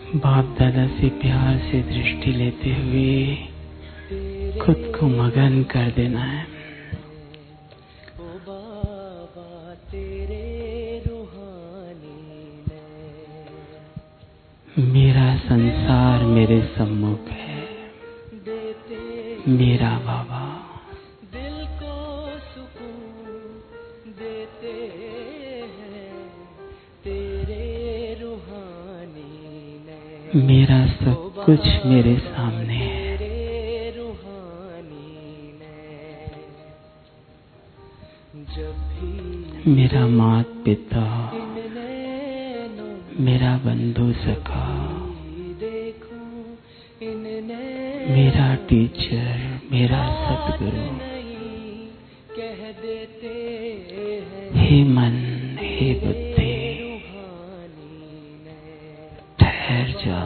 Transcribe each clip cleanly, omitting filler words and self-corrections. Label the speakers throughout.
Speaker 1: बाप दादा से प्यार से दृष्टि लेते हुए खुद को मगन कर देना है। मेरा संसार मेरे सम्मुख है, मेरा बाबा। दिल को सुकून देते हैं तेरे रूहानी ने। मेरा सब कुछ मेरे सामने है। मेरा माता पिता, मेरा बंधु सखा, मेरा टीचर, मेरा सतगुरु। हे मन, हे बुद्धि, ठहर जा।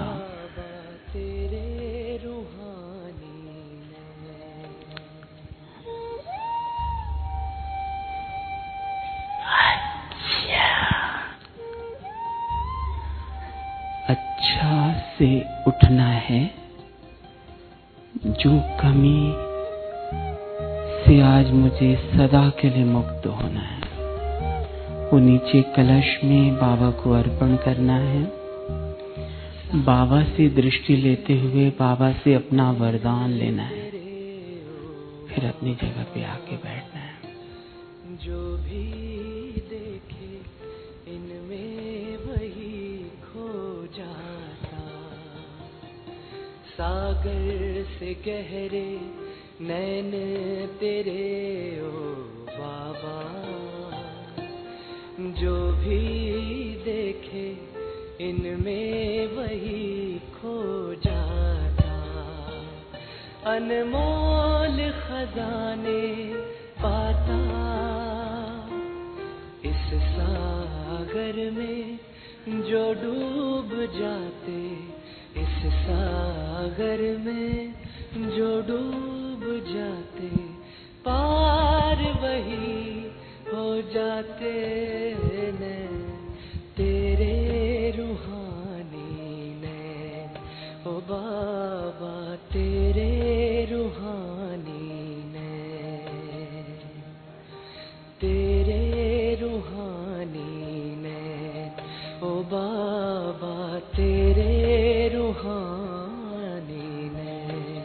Speaker 1: अच्छा से उठना है। जो कमी से आज मुझे सदा के लिए मुक्त होना है, वो नीचे कलश में बाबा को अर्पण करना है। बाबा से दृष्टि लेते हुए बाबा से अपना वरदान लेना है, फिर अपनी जगह पे आके बैठना है। जो भी देखे इनमें वही खो जाता। सागर से गहरे नैन तेरे ओ बाबा। जो भी देखे इनमें वही खो जाता। अनमोल खजाने पाता इस सागर में जो डूब जाते। इस सागर में जो डूब जाते, पार वही हो जाते ने तेरे रूहानी ने। ओ बाबा तेरे रूहानी ने, तेरे रूहानी ने। ओ बाबा तेरे रूहानी ने।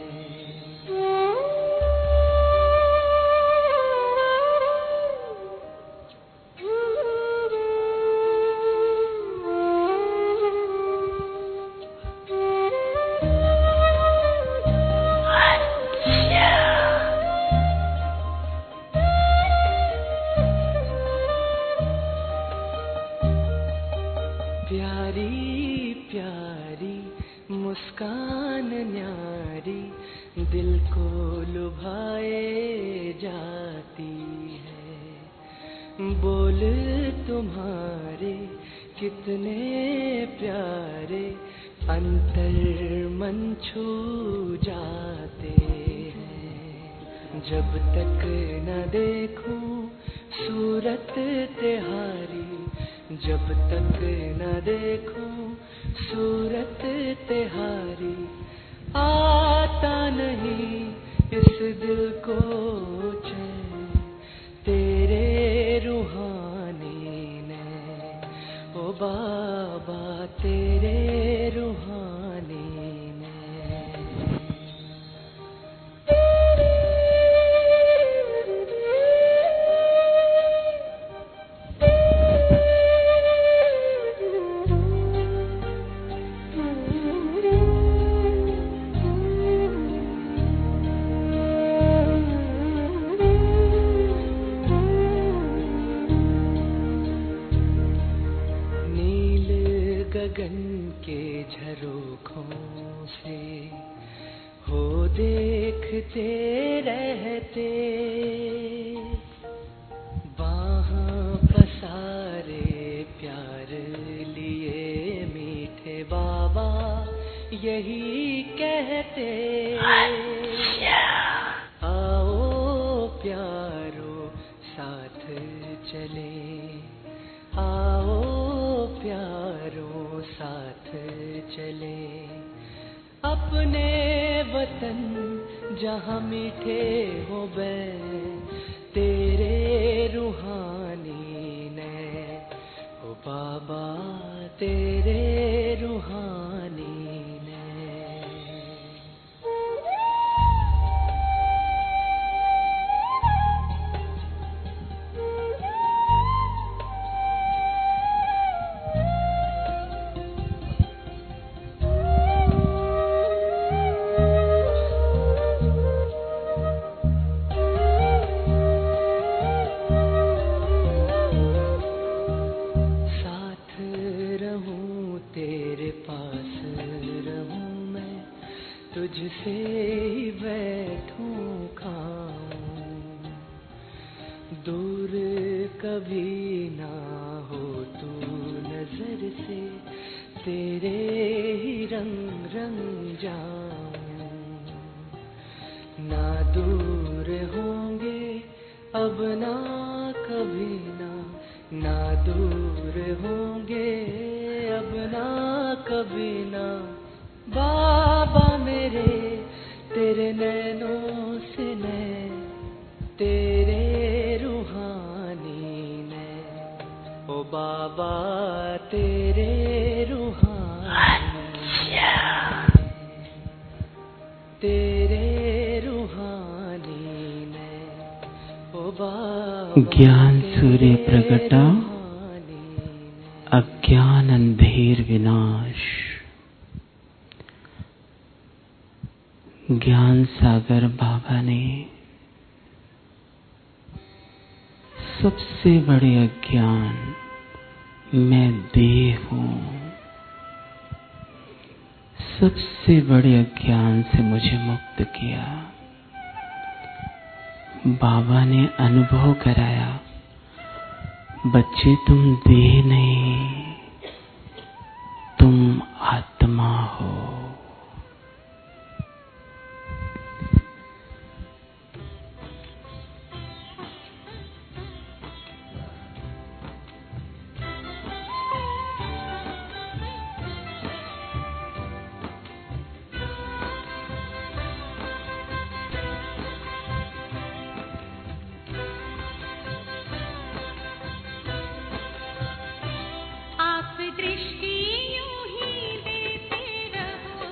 Speaker 1: प्यारी प्यारी मुस्कान न्यारी दिल को लुभाए जाती है। बोल तुम्हारे कितने प्यारे अंतर मन छू जाते हैं। जब तक न देखूं सूरत तिहारी, जब तक न देखूं सूरत तिहारी, आता नहीं इस दिल को चैन तेरे रूहानी ने। ओ बाबा तेरे रूहानी ने। गगन के झरोखों से हो देखते रहते। बाहां पसारे प्यार लिए मीठे बाबा यही कहते। आओ प्यारो साथ चले, आओ प्यारो साथ
Speaker 2: चले अपने वतन जहाँ मीठे हो बैर तेरे रूहानी ने ओ बाबा तेरे रूहानी ने। तुझसे ही बैठूं खाऊं दूर कभी ना हो तू नजर से तेरे ही रंग रंग जाऊं ना दूर होंगे अब ना कभी ना दूर होंगे अब ना कभी ना बाबा मेरे तेरे नैनों से नैन तेरे रूहानी ने ओ बाबा तेरे रूहानी तेरे रूहानी ने ओ बाबा
Speaker 1: ज्ञान सूर्य प्रगटा अज्ञान अंधेर विनाश। ज्ञान सागर बाबा ने सबसे बड़े अज्ञान मैं देह हूँ सबसे बड़े अज्ञान से मुझे मुक्त किया। बाबा ने अनुभव कराया बच्चे तुम देह नहीं तुम आत्मा हो।
Speaker 3: दृष्टि यूं ही देते रहो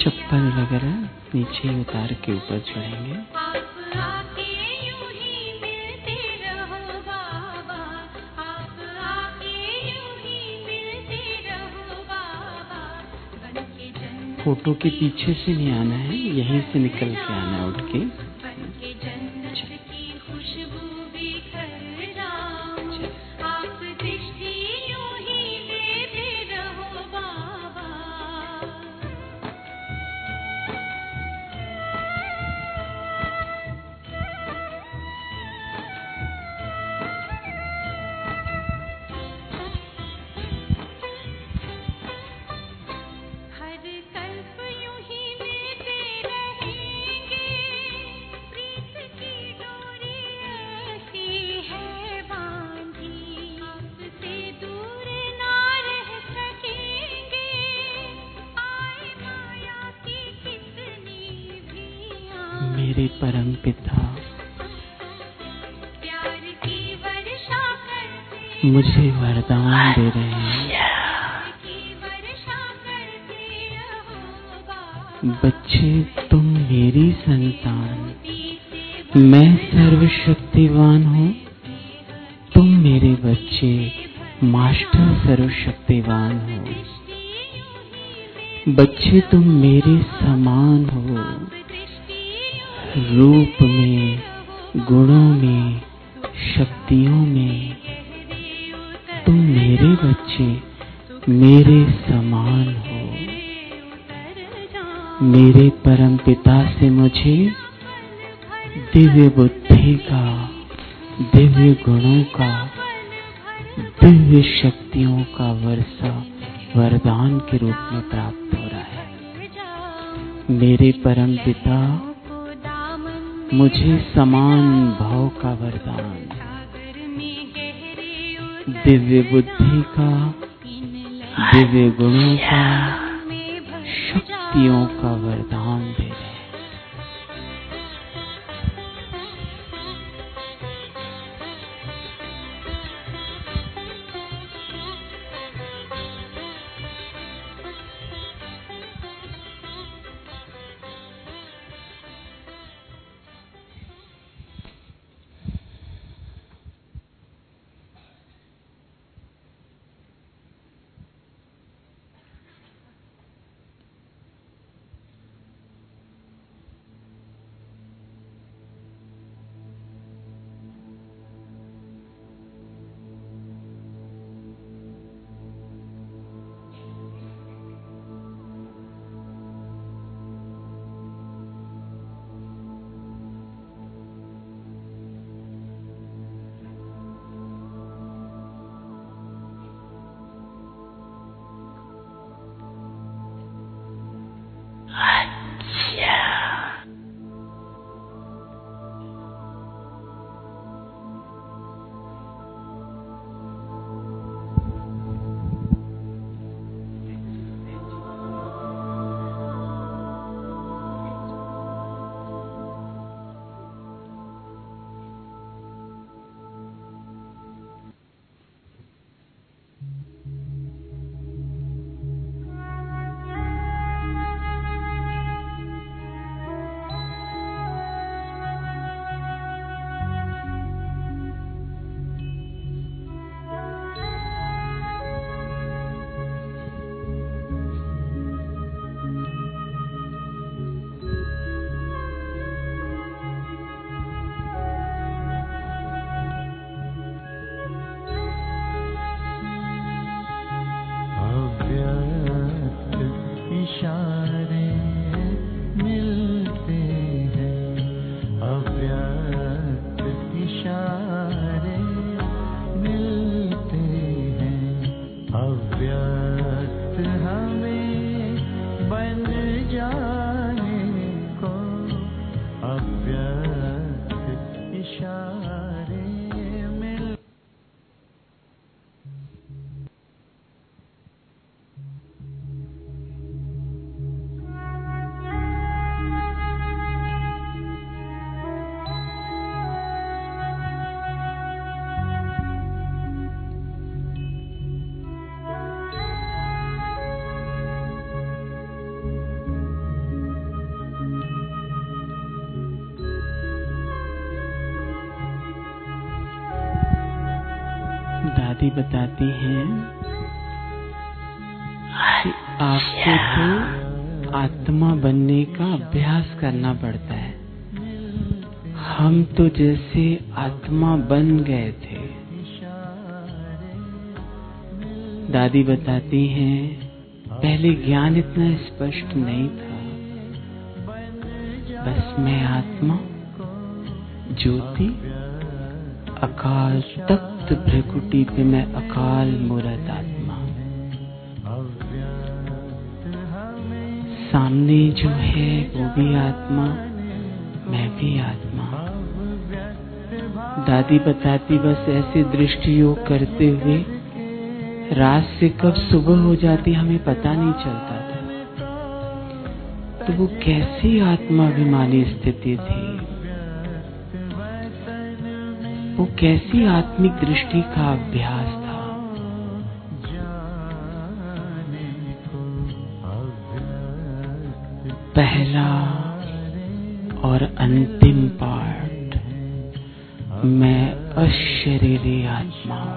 Speaker 1: चप्पल वगैरह नीचे उतार के ऊपर चढ़ेंगे। फोटो के पीछे से नहीं आना है, यहीं से निकल के आना है उठ के। मेरे परम पिता मुझे वरदान दे रहे हैं। बच्चे तुम मेरी संतान, मैं सर्वशक्तिवान हूँ। तुम मेरे बच्चे मास्टर सर्वशक्तिवान हो। बच्चे तुम मेरे समान हो, रूप में, गुणों में, शक्तियों में। तुम मेरे बच्चे मेरे समान हो। मेरे परम पिता से मुझे दिव्य बुद्धि का, दिव्य गुणों का, दिव्य शक्तियों का वर्षा वरदान के रूप में प्राप्त हो रहा है। मेरे परम पिता मुझे समान भाव का वरदान, दिव्य बुद्धि का, दिव्य गुणों का, शक्तियों का वरदान दे रहे हैं। दादी बताती हैं कि आपको तो आत्मा बनने का अभ्यास करना पड़ता है। हम तो जैसे आत्मा बन गए थे। दादी बताती हैं पहले ज्ञान इतना स्पष्ट नहीं था। बस मैं आत्मा, ज्योति, अकाल तख्त भ्रकुटी पे मैं अकाल मूरत आत्मा। सामने जो है वो भी आत्मा, मैं भी आत्मा। दादी बताती बस ऐसे दृष्टि योग करते हुए रात से कब सुबह हो जाती हमें पता नहीं चलता था। तो वो कैसी आत्माभिमानी स्थिति थी, वो कैसी आत्मिक दृष्टि का अभ्यास था। पहला और अंतिम पाठ, मैं अशरीरी आत्मा हूं।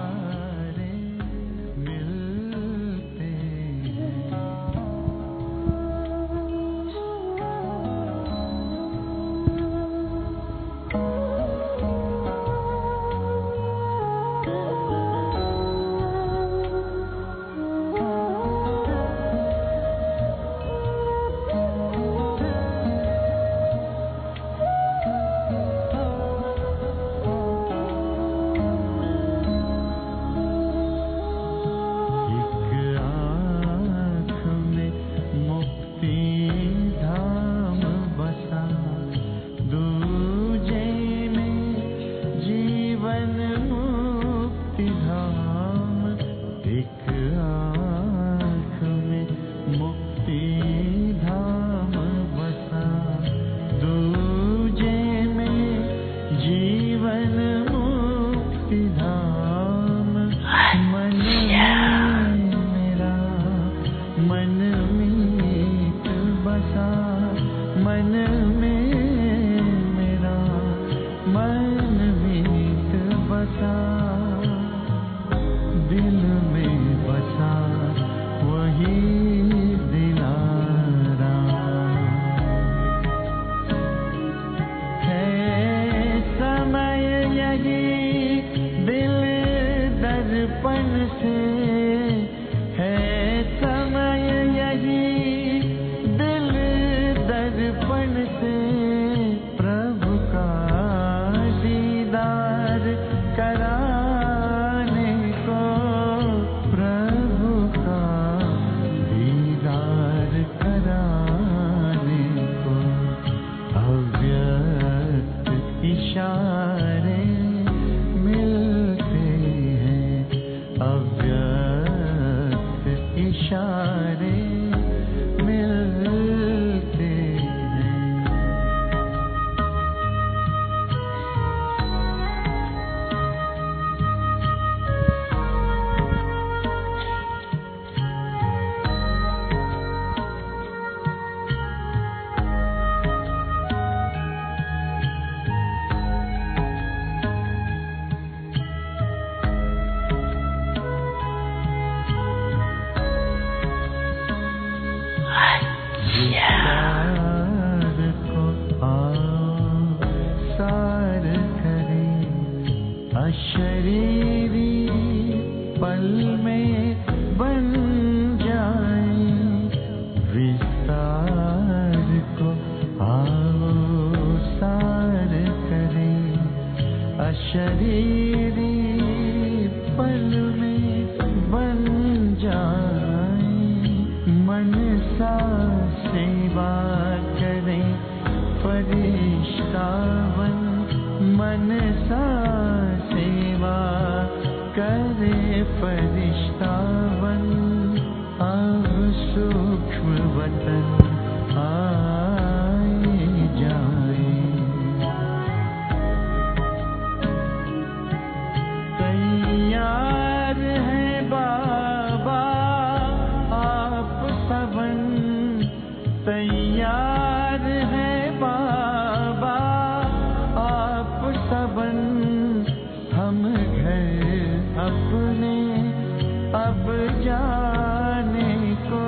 Speaker 3: अपने अब जाने को,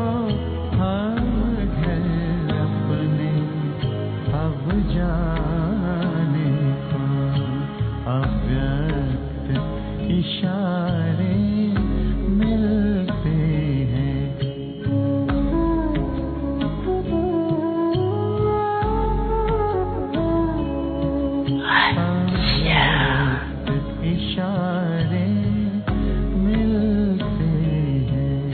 Speaker 3: हम घर अपने अब जाने को, अव्यक्त इशारे मिलते हैं। अव्यक्त इशारे मिलते हैं।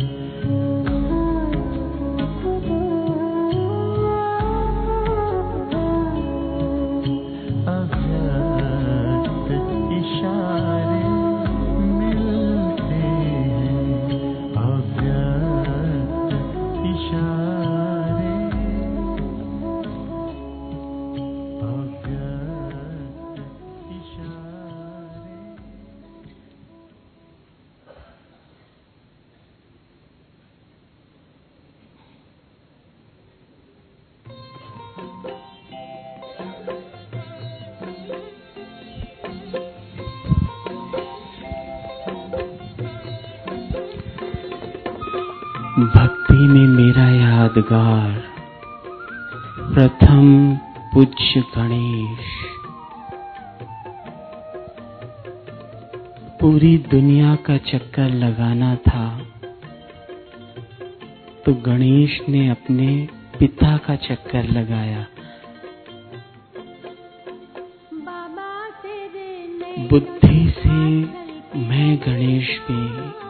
Speaker 3: अव्यक्त इशारे मिलते हैं। अव्यक्त इशारे, अव्यक्त इशारे।
Speaker 1: भक्ति में मेरा यादगार प्रथम पूज्य गणेश। पूरी दुनिया का चक्कर लगाना था तो गणेश ने अपने पिता का चक्कर लगाया। बुद्धि से मैं गणेश पे,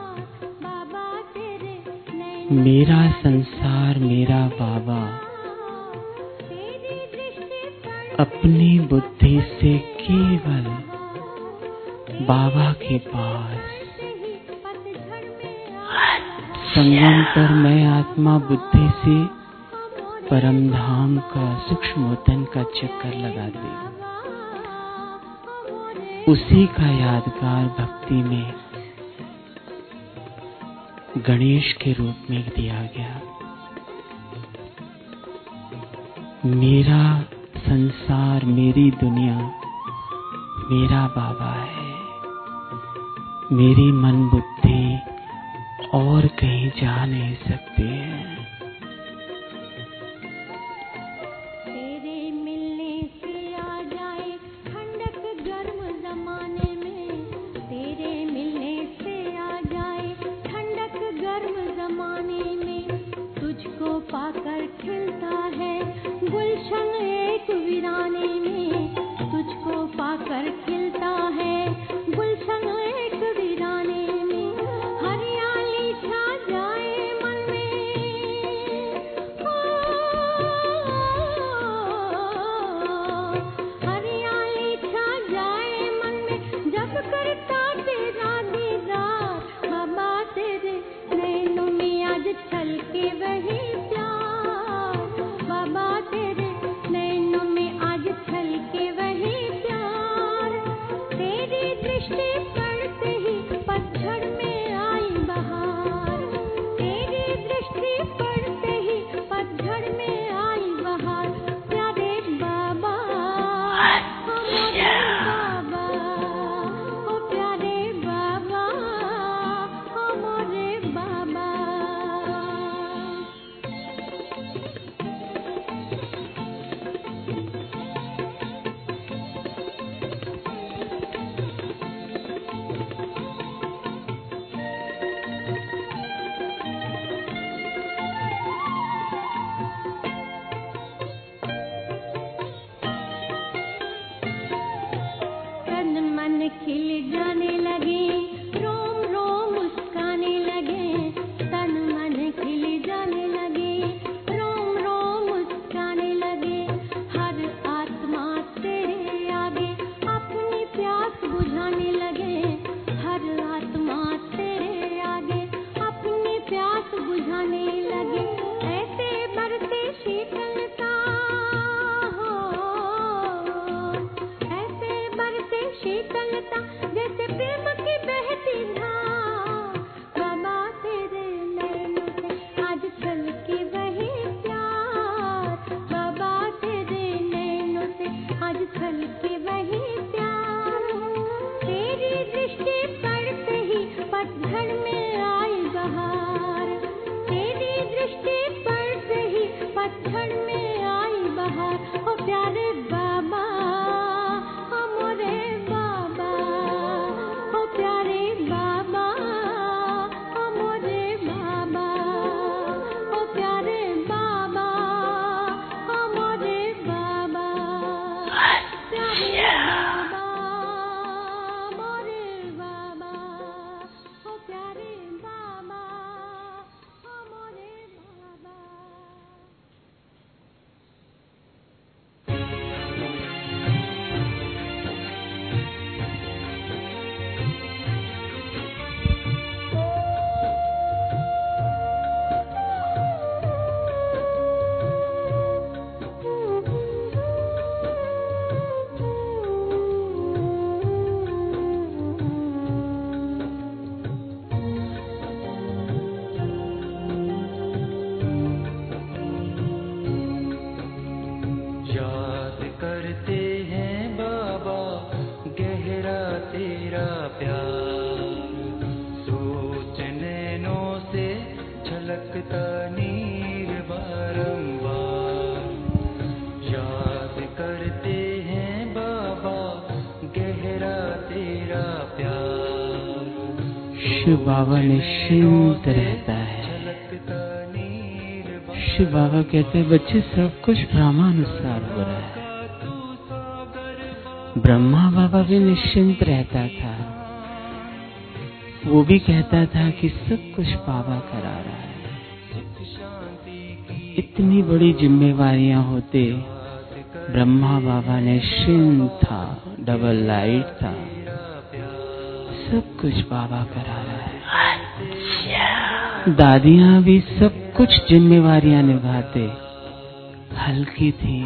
Speaker 1: मेरा संसार मेरा बाबा, अपनी बुद्धि से केवल बाबा के पास। संगम पर मैं आत्मा बुद्धि से परमधाम का सूक्ष्मोतन का चक्कर लगाती। उसी का यादगार भक्ति में गणेश के रूप में दिया गया। मेरा संसार मेरी दुनिया मेरा बाबा है। मेरी मन बुद्धि और कहीं जा नहीं सकती है।
Speaker 4: तेरे मिलने से आ जाए ठंडक गर्म जमाने में, तेरे मिलने से आ जाए ठंडक गर्म जमाने में, तुझको पाकर खिलता है गुलशन एक वीराने में, तुझको पाकर खिलता है गुलशन एक वीराने में, हरियाली छा जाए मन में, हरियाली छा जाए मन में, जब करता तेरा दीदार, बाबा तेरे नैनों में आज छलके वही प्यार, बाबा तेरे नैनों में आज छलके वही प्यार, तेरी दृष्टि पड़ते ही पतझड़ में आई बहार, तेरी दृष्टि पड़ते ही पतझड़ में आई बहार, प्यारे बाबा हमारे बाबा, ओ प्यारे बाबा हमारे बाबा। तन मन खिल जाने लगे, रोम रोम मुस्काने लगे, तन मन खिल जाने लगे, रोम रोम मुस्काने लगे, हर आत्मा तेरे आगे अपनी प्यास बुझाने लगे, हर आत्मा तेरे आगे अपनी प्यास बुझाने लगे, ऐसे बरसे शीतलता हो, ऐसे बरसे शीतलता जैसे प्रेम की बहती धार, बाबा तेरे नैनों से आज छलके वही प्यार, बाबा तेरे नैनों से आज छलके वही प्यार, तेरी दृष्टि पड़ते
Speaker 2: तेरा प्यार, सोच नैनों से झलकता नीर बारंबार, याद करते हैं बाबा गहरा तेरा प्यार।
Speaker 1: शिव बाबा निश्चिंत रहता है। शिव बाबा कहते हैं बच्चे सब कुछ ब्रह्मानुसार हो रहा है। ब्रह्मा बाबा भी निश्चिंत रहता था, वो भी कहता था कि सब कुछ बाबा करा रहा है। इतनी बड़ी जिम्मेवारियां होते, ब्रह्मा बाबा निश्चिंत था, डबल लाइट था, सब कुछ बाबा करा रहा है। दादियां भी सब कुछ जिम्मेवारियां निभाते, हल्की थी,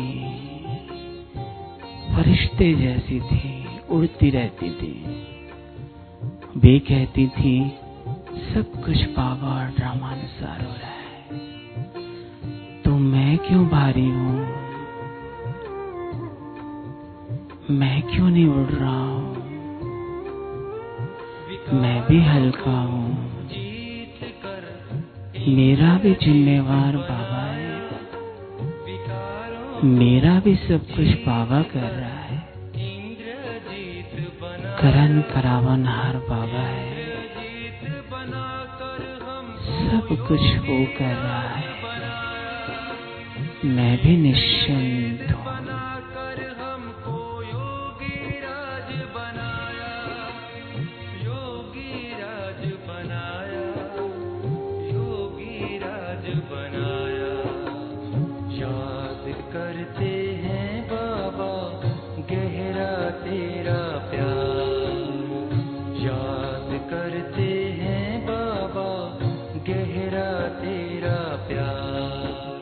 Speaker 1: फरिश्ते जैसी थी, उड़ती रहती थी। वे कहती थी सब कुछ बाबा और ड्रामानुसार हो रहा है, तो मैं क्यों भारी हूं, मैं क्यों नहीं उड़ रहा हूं, मैं भी हल्का हूं, मेरा भी जिम्मेवार बाबा है, मेरा भी सब कुछ बाबा कर रहा है, करन करावनहार बाबा है, सब कुछ वो कर रहा है, मैं भी निश्चिंत हूँ।
Speaker 2: करते हैं बाबा गहरा तेरा प्यार, याद करते हैं बाबा गहरा तेरा प्यार।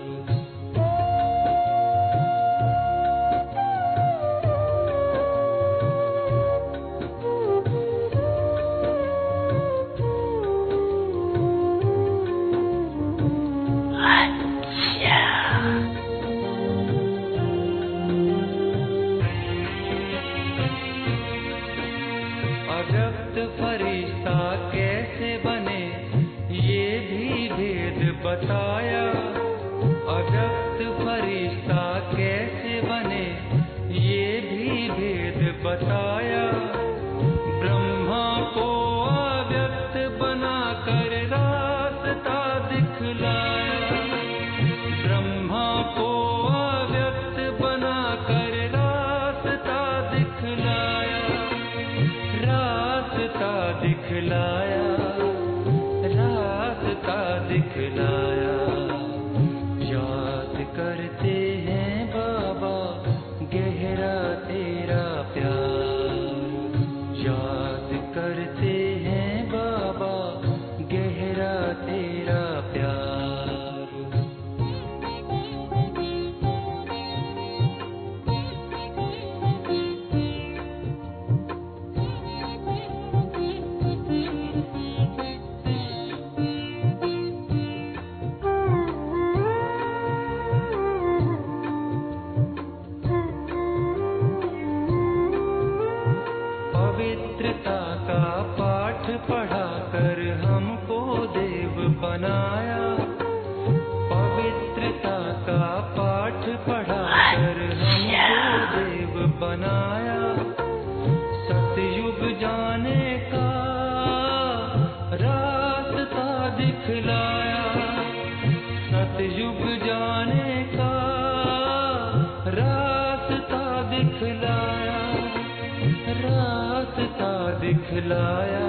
Speaker 2: अव्यक्त फरिश्ता कैसे बने ये भी भेद बताया, अव्यक्त फरिश्ता कैसे बने ये भी भेद बताया, ब्रह्मा को अव्यक्त बनाकर रास्ता दिखलाया, ब्रह्मा को अव्यक्त बनाकर रास्ता दिखलाया, रास्ता दिखलाया, रास्ता दिखलाया। याद करते हैं बाबा गहरा तेरा प्यार, याद करते हैं बाबा गहरा तेरा प्यार। पवित्रता का पाठ पढ़ाकर हमको देव बनाया, पवित्रता का पाठ पढ़ाकर हमको देव बनाया, सतयुग जाने का रास्ता दिखलाया, सतयुग जाने का रास्ता दिखलाया, रास्ता दिखलाया,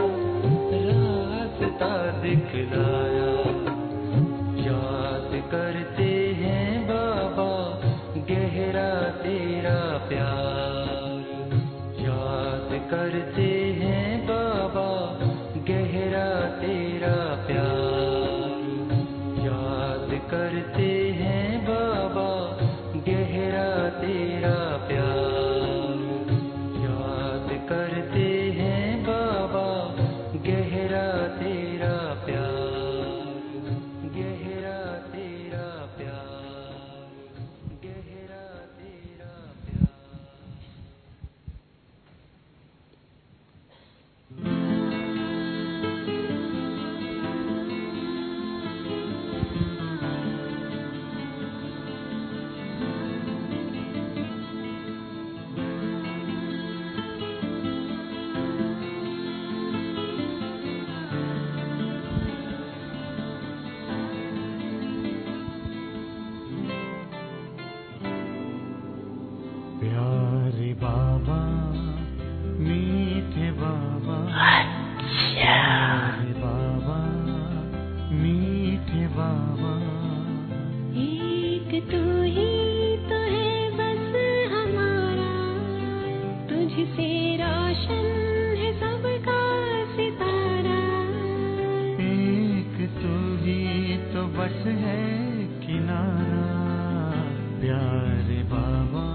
Speaker 2: रास्ता दिखलाया। याद करते हैं बाबा गहरा तेरा प्यार, याद करते हैं बाबा गहरा तेरा प्यार, याद करते हैं बाबा गहरा तेरा प्यार, याद करते हैं बाबा गहरा तेरा प्यार, गहरा तेरा प्यार, गहरा तेरा प्यार।
Speaker 4: रोशन है सबका सितारा।
Speaker 3: एक तू ही तो बस है किनारा। प्यारे बाबा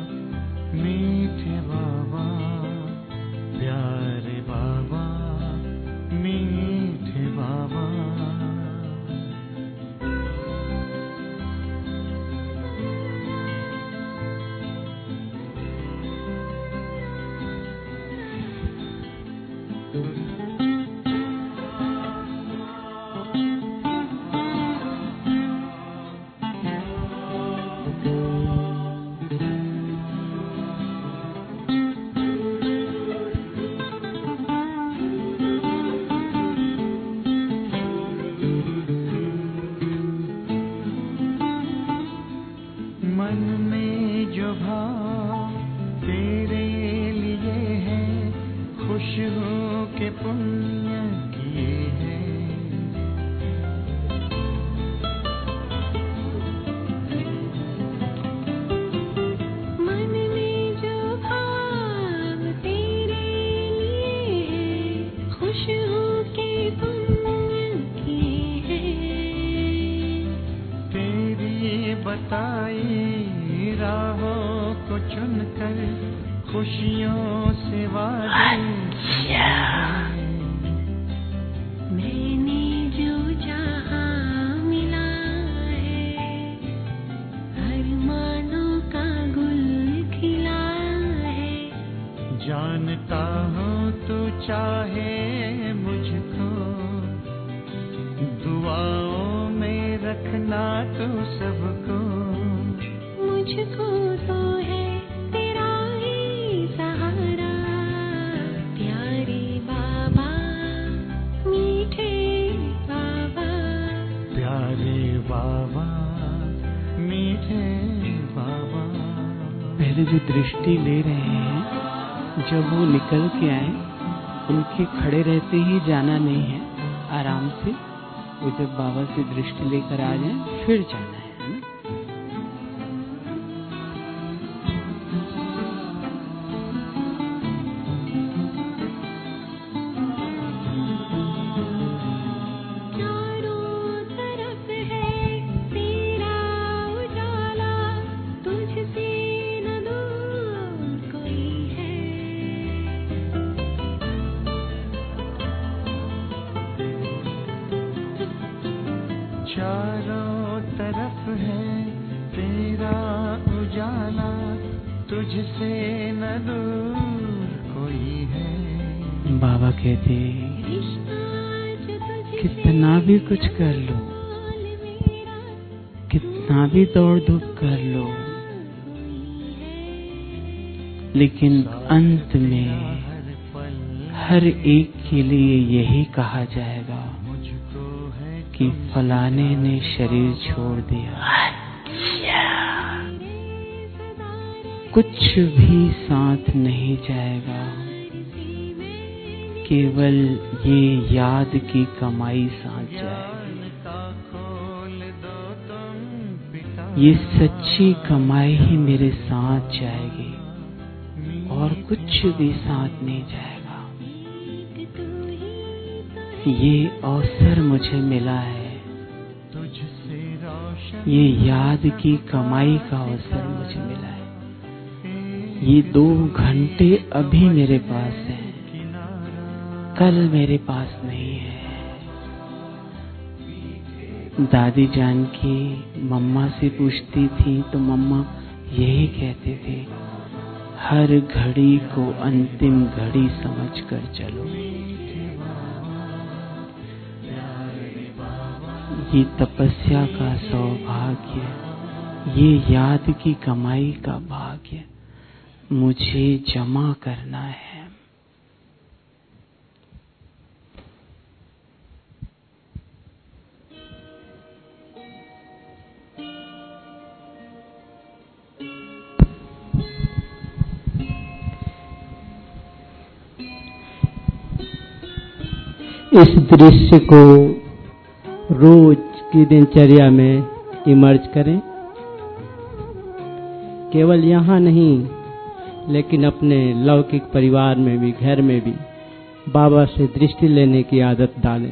Speaker 3: मीठे बाबा, प्यारे बाबा मीठे बाबा। मन में जो भाव तेरे लिए है, खुश हो के पुण्य किए हैं।
Speaker 4: मन में जो भाव तेरे लिए है, खुश होके पुण्य किए हैं।
Speaker 3: तेरी बताई राहों को चुनकर खुशियों से वादे किए हैं।
Speaker 4: मैंने जो चाहा मिला है, अरमानों का गुल खिला है।
Speaker 3: जानता हूँ तू चाहे मुझको, दुआओं में रखना तू सबको।
Speaker 4: मुझको तो है तेरा ही सहारा। प्यारे बाबा मीठे बाबा,
Speaker 3: प्यारे बाबा मीठे बाबा।
Speaker 1: पहले जो दृष्टि ले रहे हैं, जब वो निकल के आए, उनके खड़े रहते ही जाना नहीं है, आराम से वो जब बाबा से दृष्टि लेकर आ जाए फिर जाना है ना?
Speaker 4: चारों तरफ है तेरा उजाला, तुझसे न दूर कोई है।
Speaker 3: चारों तरफ है तेरा उजाला, तुझसे न दूर कोई है।
Speaker 1: बाबा कहते
Speaker 4: रिश्ता जो तुझसे
Speaker 1: कितना भी कुछ कर लो,
Speaker 4: बोल मेरा
Speaker 1: कितना भी दौड़ धूप कर लो, लेकिन अंत में
Speaker 3: हर पल
Speaker 1: हर एक के लिए यही कहा जाएगा
Speaker 3: मुझको है
Speaker 1: कि फलाने ने शरीर छोड़ दिया। कुछ भी साथ नहीं जाएगा, केवल ये याद की कमाई साथ जाएगी।
Speaker 3: का खोल दो तुम पिता।
Speaker 1: ये सच्ची कमाई ही मेरे साथ जाएगी और कुछ भी साथ नहीं जाएगा। ये अवसर मुझे मिला है,
Speaker 3: तुझसे रोशन
Speaker 1: ये याद की कमाई का अवसर मुझे मिला है। ये 2 घंटे अभी मेरे पास हैं, कल मेरे पास नहीं है। दादी जान की मम्मा से पूछती थी तो मम्मा यही कहते थे, हर घड़ी को अंतिम घड़ी समझकर चलो। ये तपस्या का सौभाग्य, ये याद की कमाई का भाग्य मुझे जमा करना है।
Speaker 5: इस दृश्य को रोज की दिनचर्या में इमर्ज करें। केवल यहाँ नहीं, लेकिन अपने लौकिक परिवार में भी, घर में भी बाबा से दृष्टि लेने की आदत डालें।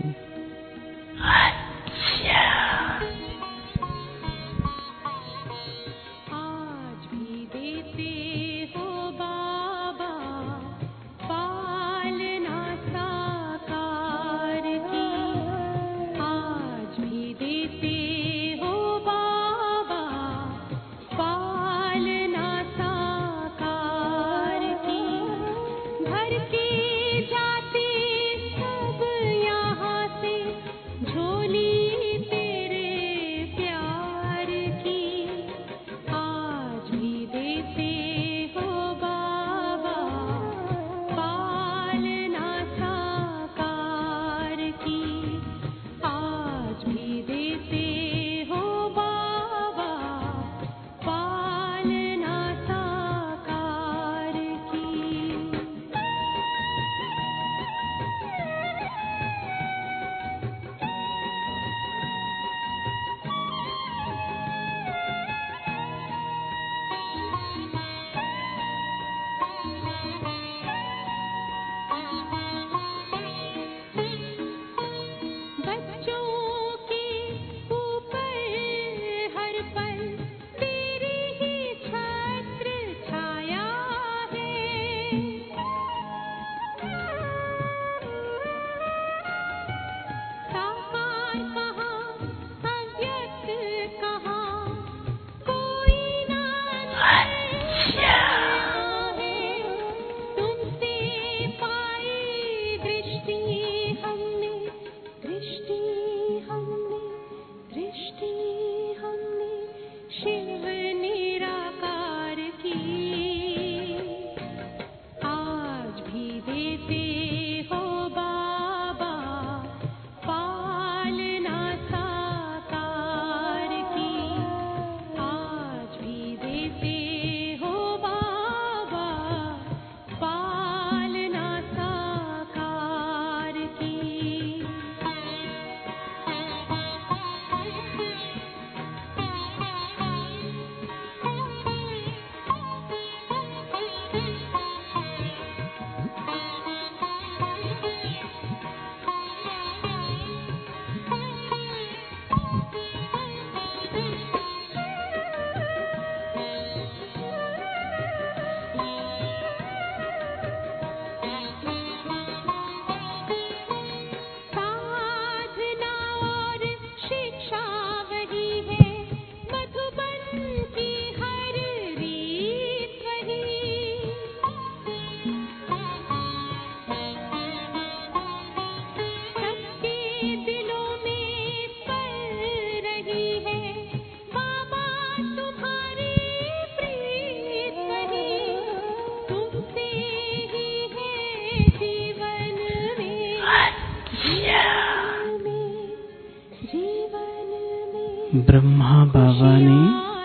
Speaker 1: ब्रह्मा बाबा ने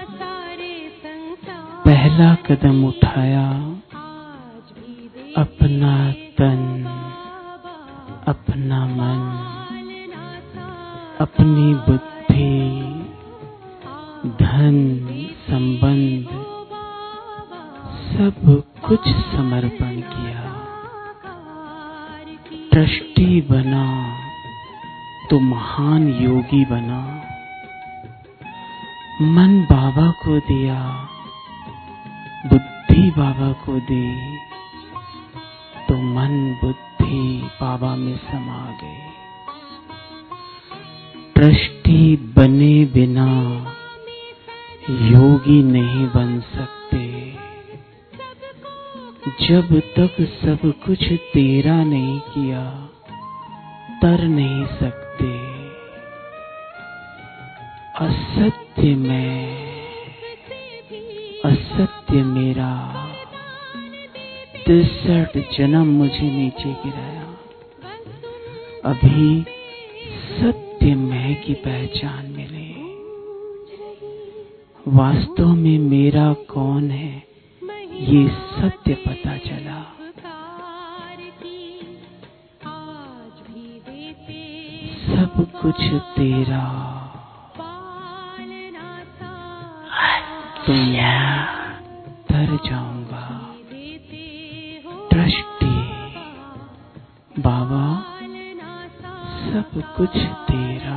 Speaker 1: पहला कदम उठाया, अपना तन, अपना मन, अपनी बुद्धि, धन, संबंध सब कुछ समर्पण किया। ट्रस्टी बना तो महान योगी बना। मन बाबा को दिया, बुद्धि बाबा को दी, तो मन बुद्धि बाबा में समा गई। ट्रस्टी बने बिना योगी नहीं बन सकते। जब तक सब कुछ तेरा नहीं किया, तर नहीं सकते। असत्य मैं, असत्य मेरा, 63 जन्म मुझे नीचे गिराया। अभी सत्य मैं की पहचान मिले। वास्तव में मेरा कौन है, ये सत्य पता चला। सब कुछ तेरा, तो मैं तर जाऊंगा। दृष्टि। बाबा सब कुछ तेरा।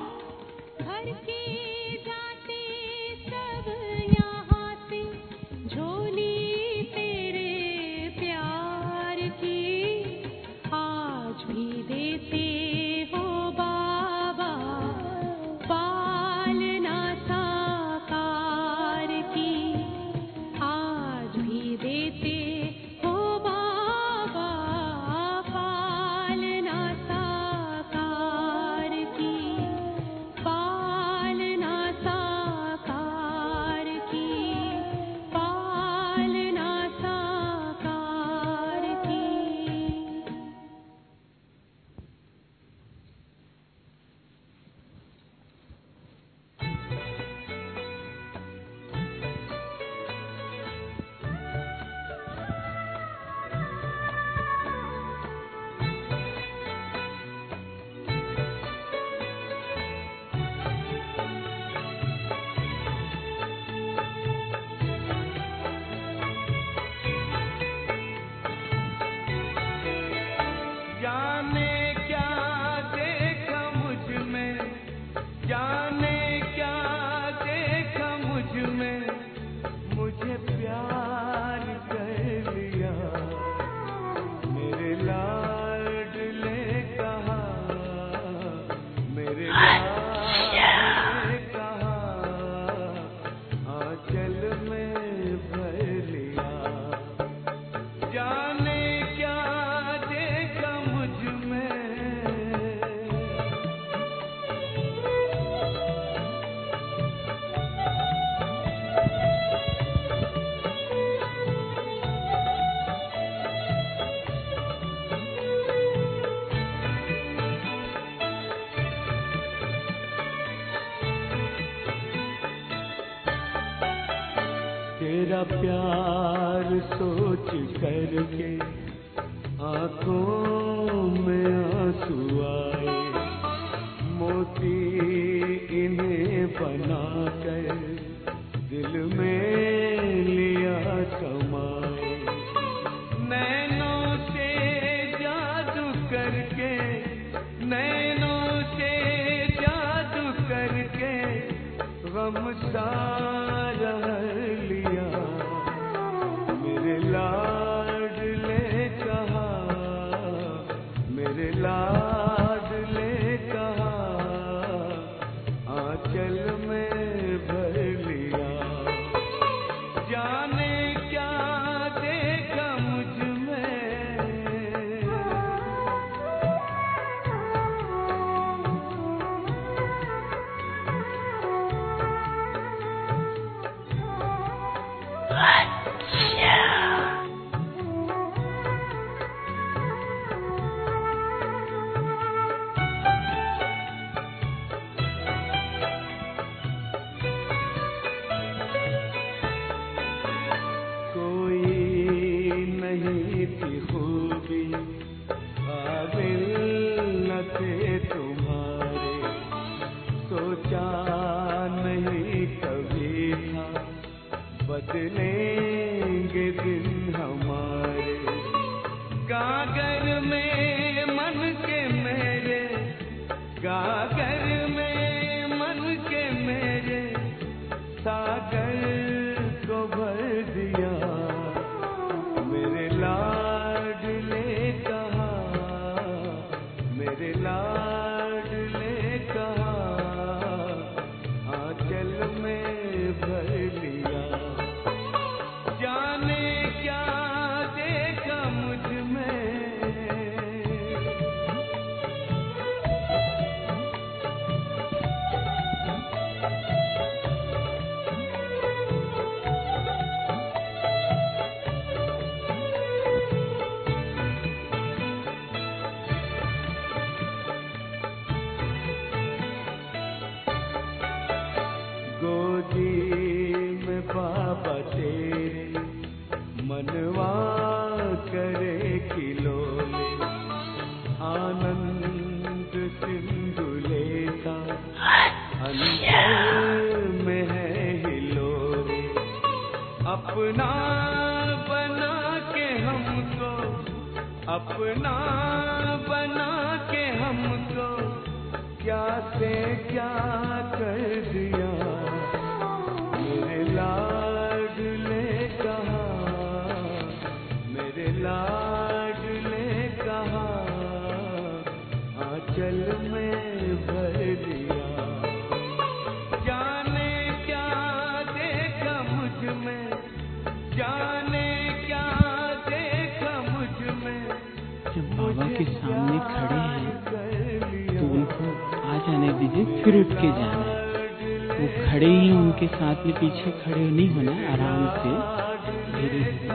Speaker 3: तेरा प्यार सोच करके आंखों में आंसू आए, मोती इन्हें बनाकर दिल में लिया समाए। नैनों से जादू करके, नैनों से जादू करके गम सारा लिया। मेरे लाडले कहा, मेरे लाडले कहा, आंचल में भर लिया। जाने क्या देखा मुझ में, बदलेंगे दिन हमारे। गागर में मन के मेरे, गागर में मन के मेरे, सागर को भर दिया। मेरे लाडले कहा, मेरे लाडले कहा, आंचल में भर लिया। जाने क्या देखा मुझ में, गोदी में बाबा तेरे मनवा करे खिलौने। आनंद सिंधु लेता अंतर में है हिलोरे। अपना बना के हमको अपना बना के हमको क्या से क्या कर दिया। मेरे लाडले कहाँ, मेरे लाडले कहाँ, आंचल में भर दिया। जाने क्या देखा मुझ में, जाने क्या देखा मुझ में।
Speaker 1: जब बाबा के सामने खड़े हैं तो उनको आ जाने दीजिए, फिर उठ के जाना है। वो खड़े ही उनके साथ में पीछे खड़े नहीं होना है, आराम से धीरे धीरे।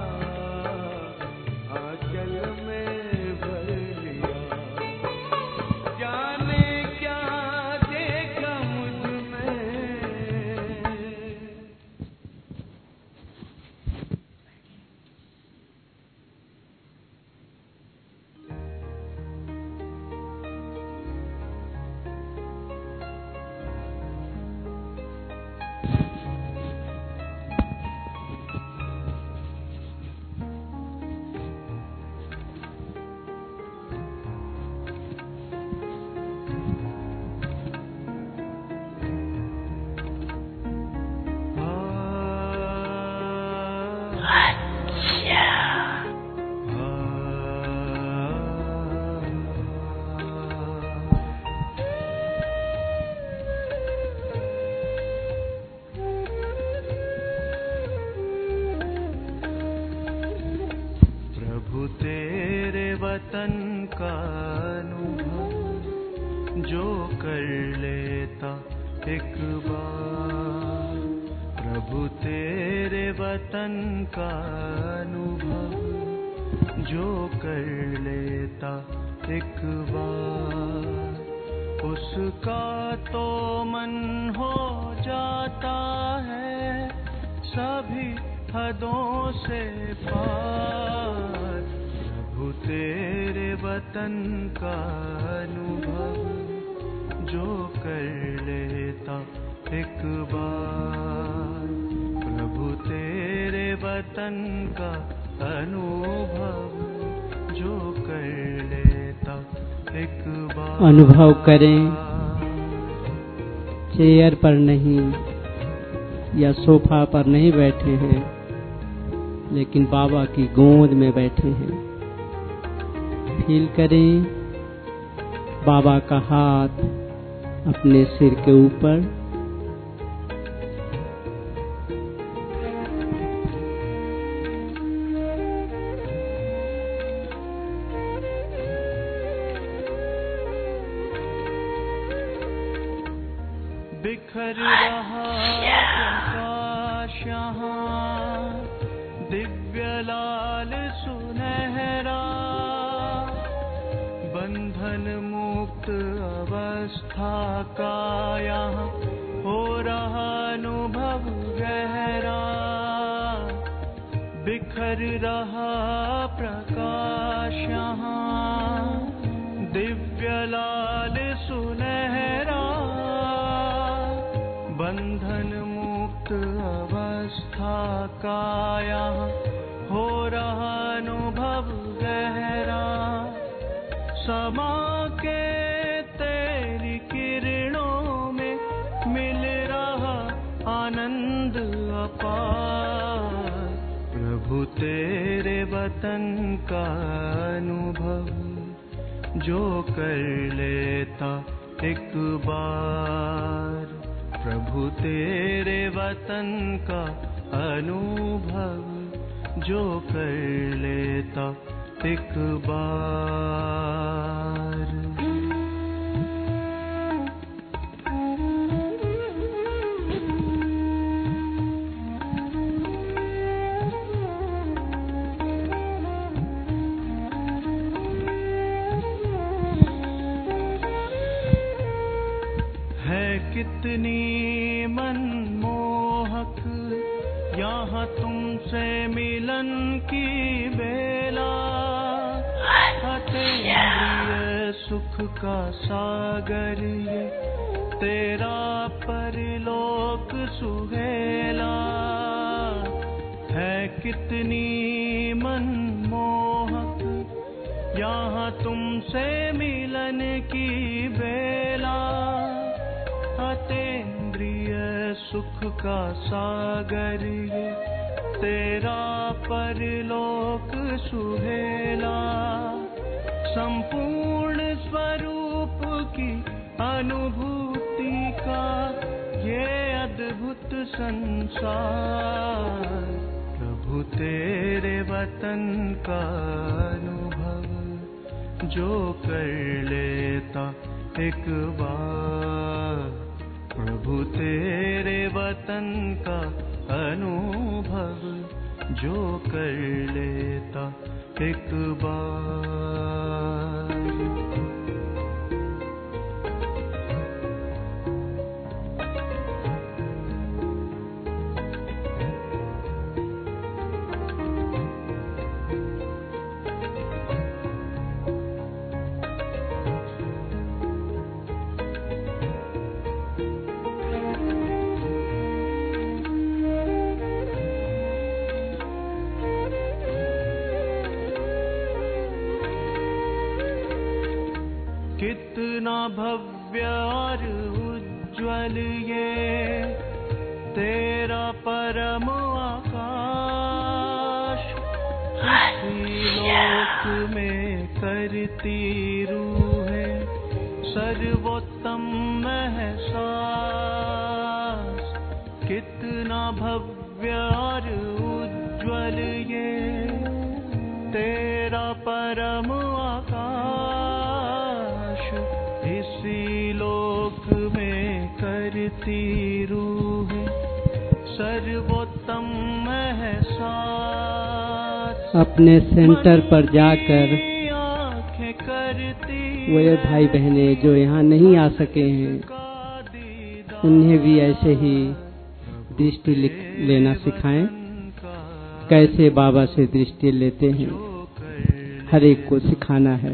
Speaker 3: वतन का अनुभव जो कर लेता एक बार। प्रभु तेरे वतन का अनुभव जो कर लेता एक बार, उसका तो मन हो जाता है सभी हदों से पार। प्रभु तेरे वतन का अनुभव जो कर लेता एक बार। प्रभु तेरे वतन का अनुभव जो कर लेता एक बार।
Speaker 5: अनुभव करें, चेयर पर नहीं या सोफा पर नहीं बैठे हैं, लेकिन बाबा की गोद में बैठे हैं। फील करें बाबा का हाथ अपने सिर के ऊपर।
Speaker 3: बिखर रहा प्रकाश यहाँ, दिव्य लाल सुनहरा, बंधन मुक्त अवस्था का यहाँ हो रहा अनुभव गहरा। बिखर रहा प्रकाश यहाँ, दिव्य लाल सुनहरा, बंधन मुक्त अवस्था का यहाँ हो रहा अनुभव गहरा। समा के तेरी किरणों में मिल रहा आनंद अपार। प्रभु तेरे वतन का अनुभव जो कर लेता एक बार। प्रभु तेरे वतन का अनुभव जो कर लेता एक बार। कितनी मनमोहक यहाँ तुमसे मिलन की बेला। तेरे सुख का सागर ये तेरा परलोक सुहेला है। कितनी मनमोहक यहाँ तुमसे मिलन की बेला, अतीन्द्रिय सुख का सागर ये तेरा परलोक सुहेला। संपूर्ण स्वरूप की अनुभूति का ये अद्भुत संसार, प्रभु तेरे वतन का अनुभव जो कर लेता एक बार, प्रभु तेरे वतन का अनुभव जो कर लेता एक बार। कितना भव्य और उज्ज्वल ये तेरा परम आकाश, इसी लोक में करती रूहें सर्वोत्तम एहसास। कितना भव्य और उज्ज्वल ये तेरा परम आकाश, इसी लोक में करती रूहें सर्वोत्तम एहसास।
Speaker 5: अपने सेंटर पर जाकर
Speaker 3: आँखें करती
Speaker 5: वे भाई बहने जो यहाँ नहीं आ सके हैं, उन्हें भी ऐसे ही दृष्टि लेना सिखाएं। कैसे बाबा से दृष्टि लेते हैं, हर एक को सिखाना है।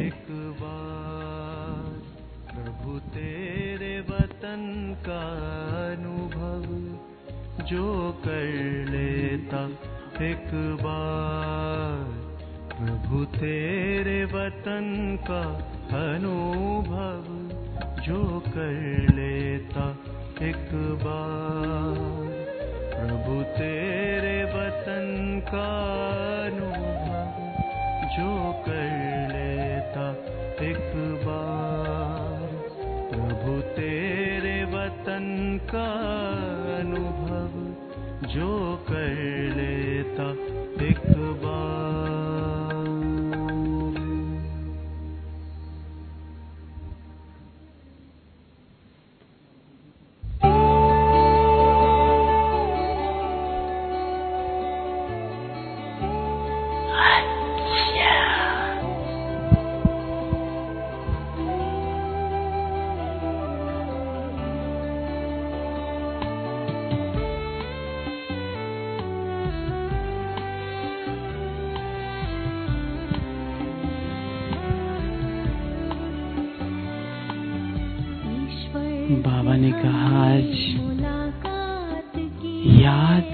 Speaker 3: प्रभु तेरे वतन का अनुभव जो कर लेता एक बार, प्रभु तेरे वतन का अनुभव जो कर लेता एक बार, प्रभु तेरे वतन का अनुभव जो कर लेता एक बार, प्रभु तेरे वतन का अनुभव जो कर लेता एक बार।
Speaker 1: बाबा ने कहा आज याद,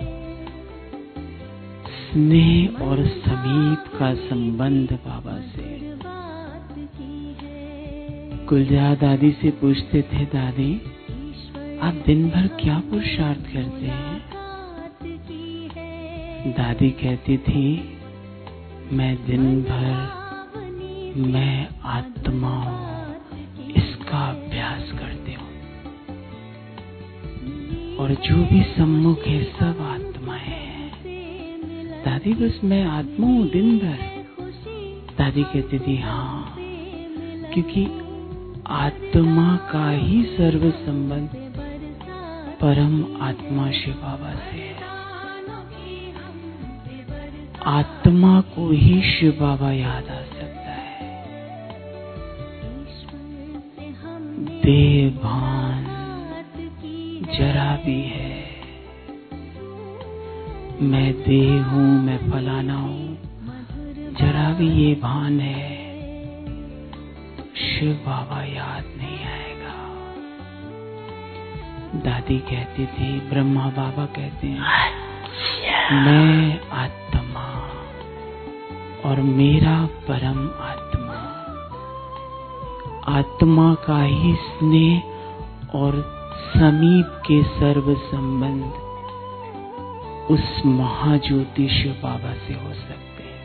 Speaker 1: स्नेह और समीप का संबंध बाबा से। कुलजा दादी से पूछते थे, दादी आप दिन भर क्या पुरुषार्थ करते हैं? दादी कहती थी, मैं दिन भर मैं आत्मा हूँ इसका अभ्यास करती हूँ, और जो भी सम्मुख है सब आत्माएं हैं। दादी बस मैं आत्मा हूँ दिन भर? दादी कहती थी हाँ, क्योंकि आत्मा का ही सर्व संबंध परम आत्मा शिव बाबा से है। आत्मा को ही शिव बाबा याद आ सकता है। देह भान जरा भी है, मैं देह हूँ, मैं फलाना हूँ, जरा भी ये भान है, शिव बाबा याद नहीं आएगा। दादी कहती थी, ब्रह्मा बाबा कहते हैं मैं आत्मा और मेरा परम आत्मा, आत्मा का ही स्नेह और समीप के सर्व संबंध उस महाज्योति शिव बाबा से हो सकते हैं।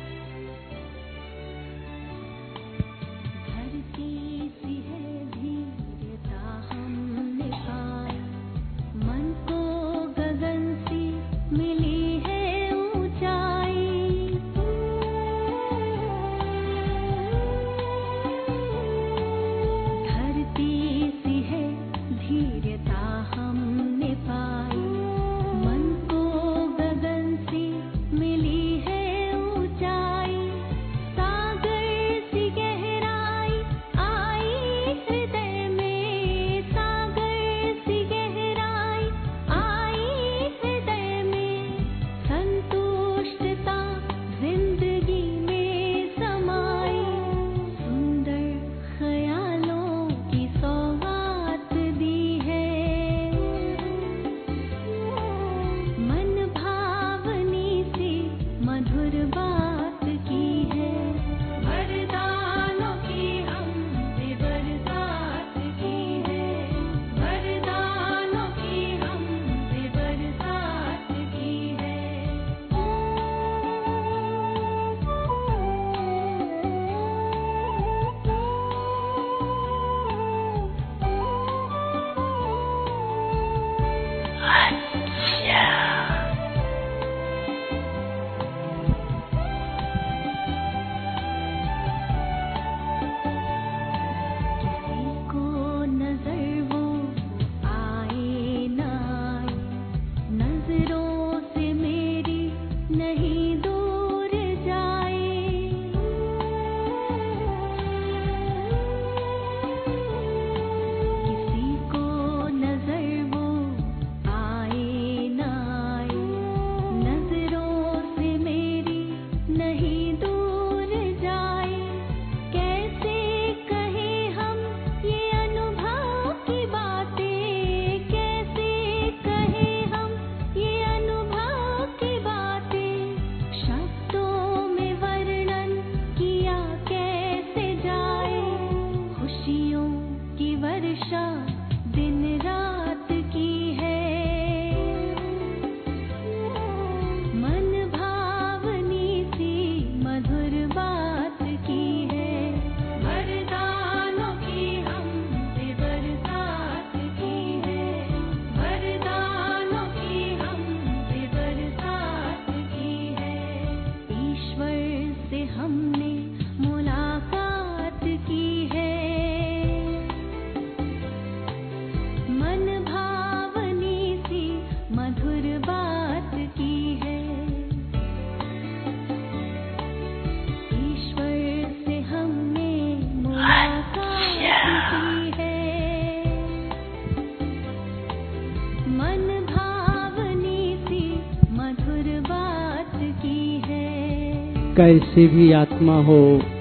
Speaker 5: कैसी भी आत्मा हो,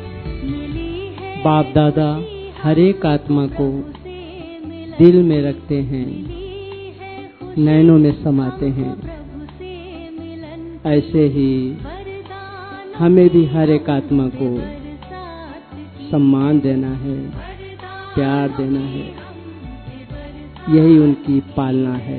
Speaker 5: बाप दादा हर एक आत्मा को दिल में रखते हैं, नैनों में समाते हैं। ऐसे ही हमें भी हर एक आत्मा को सम्मान देना है, प्यार देना है, यही उनकी पालना है।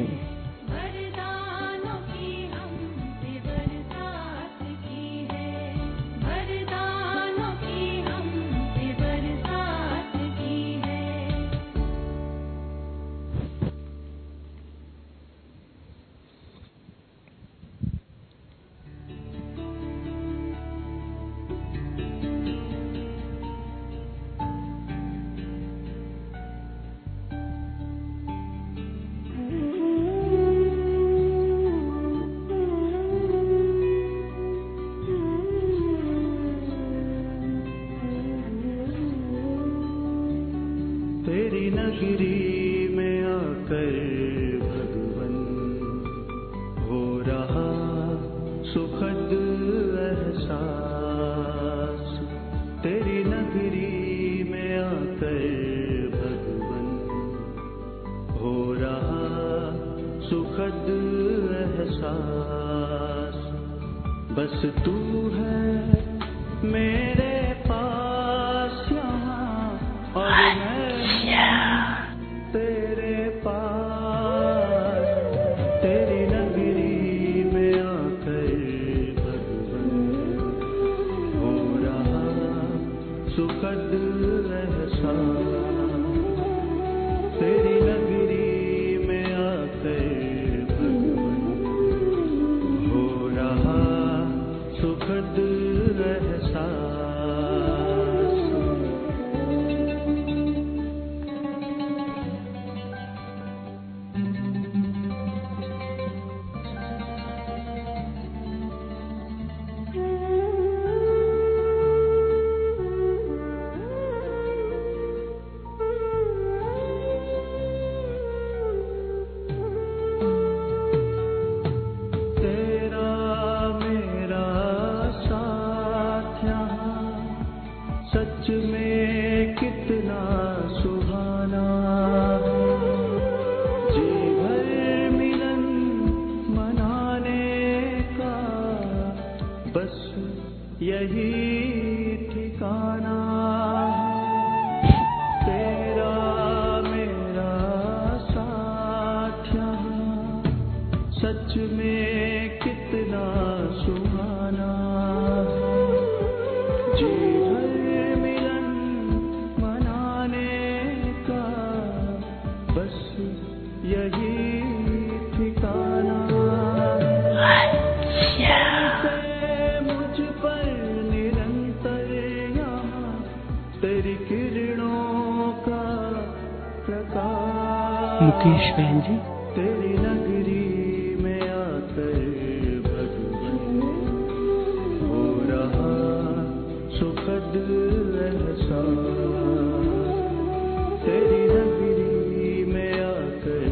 Speaker 2: तेरी नगरी में आकर भगवन हो रहा सुखद एहसास। तेरी नगरी में आकर भगवन हो रहा सुखद एहसास। बस तू है सुखद एहसास तेरी नगरी में आकर भगवन हो रहा सुखद एहसास। सच में कितना सुहाना जी भर मिलन मनाने का बस यही ठिकाना तेरा मेरा साथ यहाँ सच में कितना सुहाना जी यही ठिकाना मुझ पर निरंतर यहाँ तेरी किरणों का प्रकाश।
Speaker 1: मुकेश बहन जी,
Speaker 2: तेरी नगरी में आकर भगवन हो रहा सुखद एहसास तेरी नगरी में आकर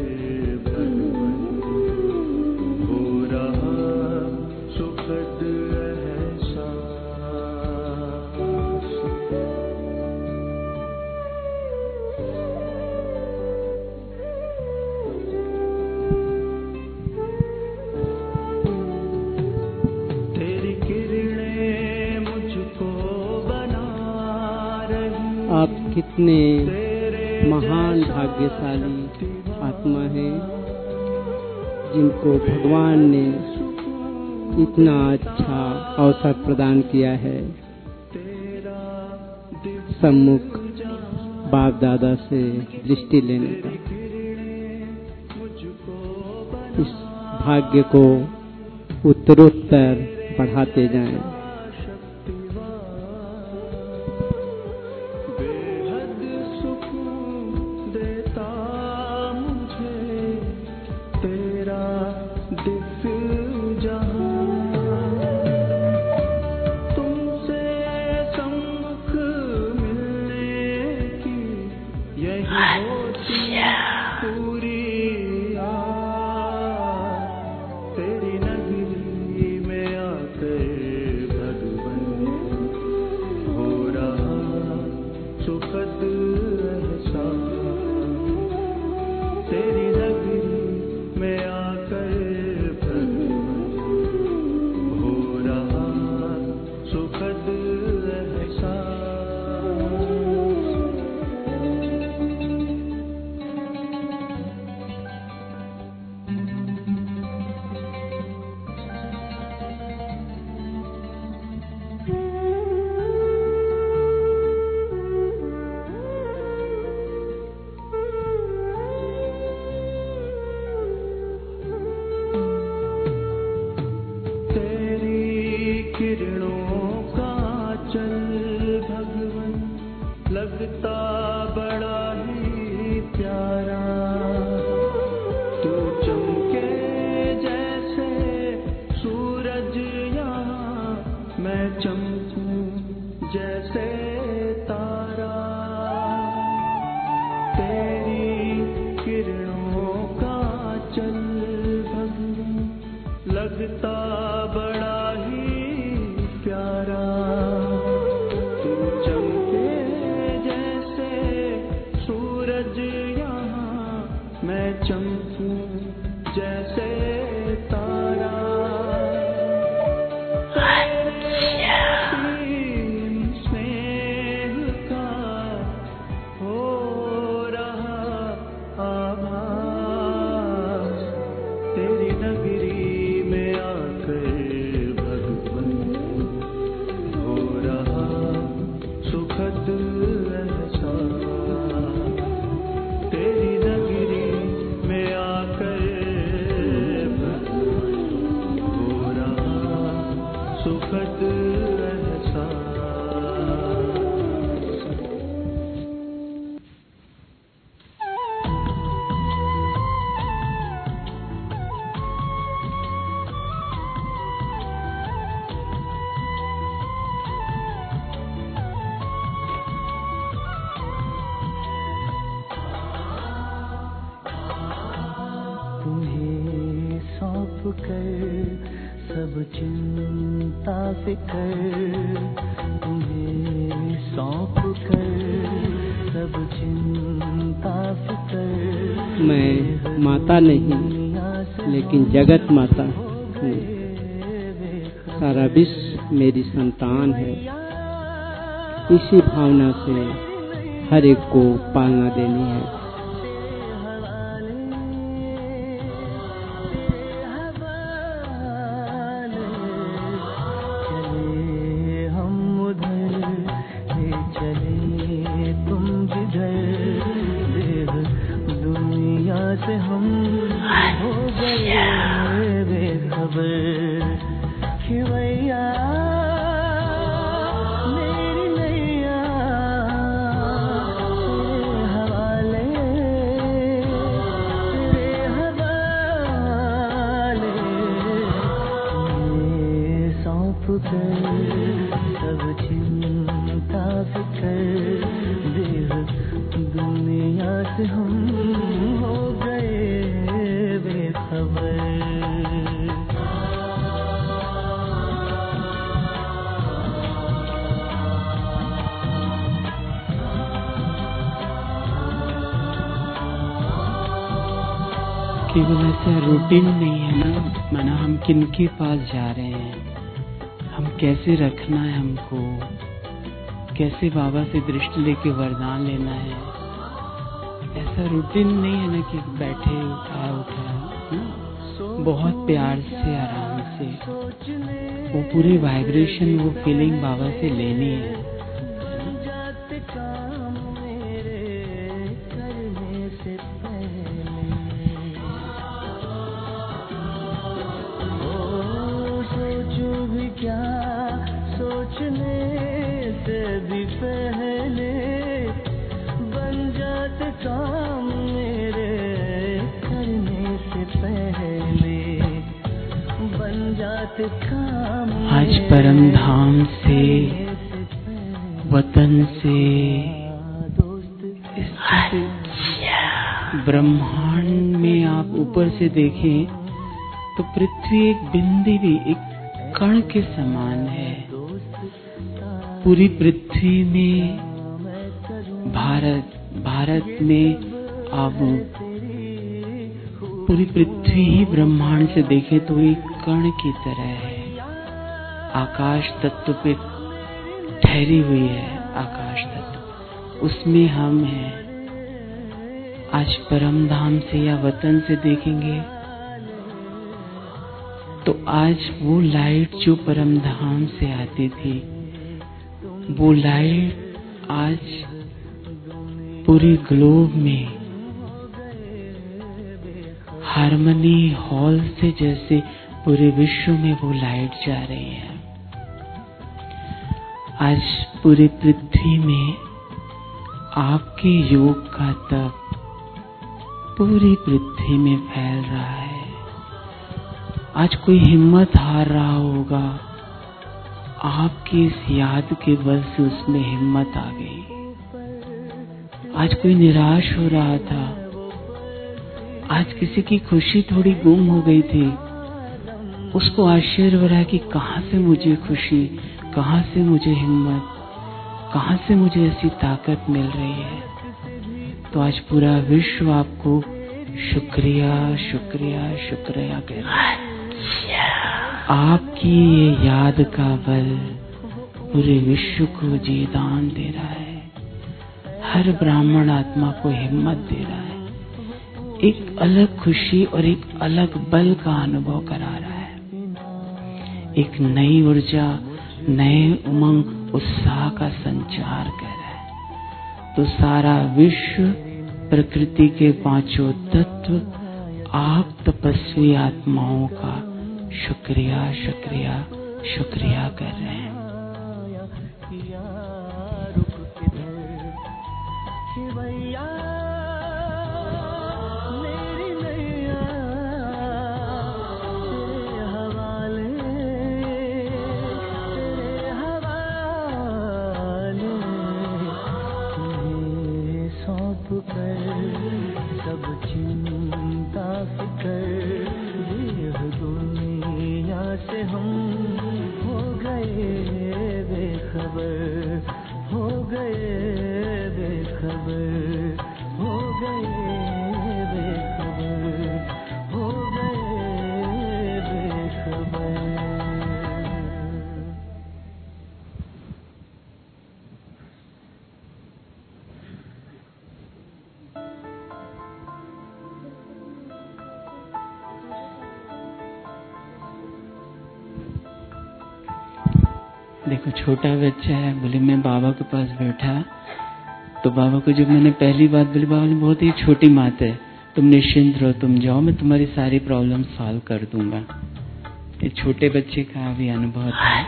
Speaker 5: आप कितने महान भाग्यशाली आत्मा हैं जिनको भगवान ने इतना अच्छा अवसर प्रदान किया है सम्मुख बाप दादा से दृष्टि लेने का। इस भाग्य को उत्तरोत्तर बढ़ाते जाएं। किरणों का चल भगवन लगता बड़ा ही प्यारा तू चमके जैसे सूरज यहाँ मैं चमकूं जैसे तारा तेरी किरणों का चल भगवन लगता बड़ा प्यारा तू चमके जैसे सूरज यहाँ
Speaker 2: कर सब चिंता फिकर तुम्हें सौंप कर सब चिंता फिकर।
Speaker 5: मैं माता नहीं लेकिन जगत माता हूँ, सारा विश्व मेरी संतान है। इसी भावना से हर एक को पालना देनी है।
Speaker 2: से हम हो गए बेखबर कि भैया मेरी नैया तेरे हवाले तुम्हें सौंप कर सब चिंता फिकर देह दुनिया से हम
Speaker 1: केवल ऐसा रूटीन नहीं है ना, माना हम किनके पास जा रहे हैं, हम कैसे रखना है, हमको कैसे बाबा से दृष्टि लेके वरदान लेना है। ऐसा रूटीन नहीं है ना कि बैठे उठा बहुत प्यार से आराम से वो पूरी वाइब्रेशन वो फीलिंग बाबा से लेनी है।
Speaker 2: सोचने से भी पहले बन जाते काम मेरे करने से पहले बन जाते काम।
Speaker 1: आज परम धाम से वतन से ब्रह्मांड में आप ऊपर से देखें तो पृथ्वी एक बिंदी भी एक कण के समान है। पूरी पृथ्वी में भारत में अब पूरी पृथ्वी ही ब्रह्मांड से देखे तो एक कण की तरह है। आकाश तत्व पे ठहरी हुई है, आकाश तत्व उसमें हम हैं। आज परम धाम से या वतन से देखेंगे तो आज वो लाइट जो परम धाम से आती थी, वो लाइट आज पूरी ग्लोब में हार्मनी हॉल से जैसे पूरे विश्व में वो लाइट जा रही है। आज पूरी पृथ्वी में आपके योग का तप पूरी पृथ्वी में फैल रहा है। आज कोई हिम्मत हार रहा होगा, आपकी इस याद के बल से उसमें हिम्मत आ गई। आज कोई निराश हो रहा था, आज किसी की खुशी थोड़ी गुम हो गई थी, उसको आश्चर्य हो रहा है कि कहाँ से मुझे खुशी, कहाँ से मुझे हिम्मत, कहाँ से मुझे ऐसी ताकत मिल रही है। तो आज पूरा विश्व आपको शुक्रिया शुक्रिया शुक्रिया कह रहा है। आपकी ये याद का बल पूरे विश्व को जीदान दे रहा है, हर ब्राह्मण आत्मा को हिम्मत दे रहा है, एक अलग खुशी और एक अलग बल का अनुभव करा रहा है, एक नई ऊर्जा, नए उमंग उत्साह का संचार कर रहा है। तो सारा विश्व, प्रकृति के पांचों तत्व, आप तपस्वी आत्माओं का शुक्रिया शुक्रिया शुक्रिया कर रहे हैं।
Speaker 2: सब चिंता फिकर बेखबर हो गए, बेखबर हो गए, बेखबर।
Speaker 1: देखो छोटा बच्चा है, बोले मैं बाबा के पास बैठा, तो बाबा को जब मैंने पहली बात बोली, बाबा ने बहुत ही छोटी बात है, तुम निश्चिंत रहो, तुम जाओ, मैं तुम्हारी सारी प्रॉब्लम सॉल्व कर दूंगा। ये छोटे बच्चे का भी अनुभव था।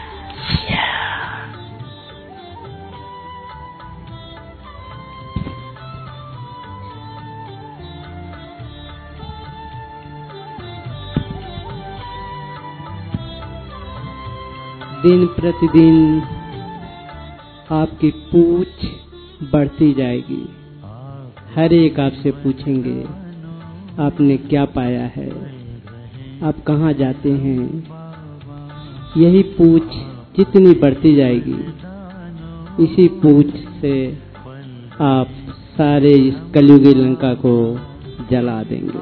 Speaker 5: दिन प्रतिदिन आपकी पूछ बढ़ती जाएगी। हर एक आपसे पूछेंगे आपने क्या पाया है, आप कहाँ जाते हैं। यही पूछ जितनी बढ़ती जाएगी, इसी पूछ से आप सारे इस कलयुगी लंका को जला देंगे।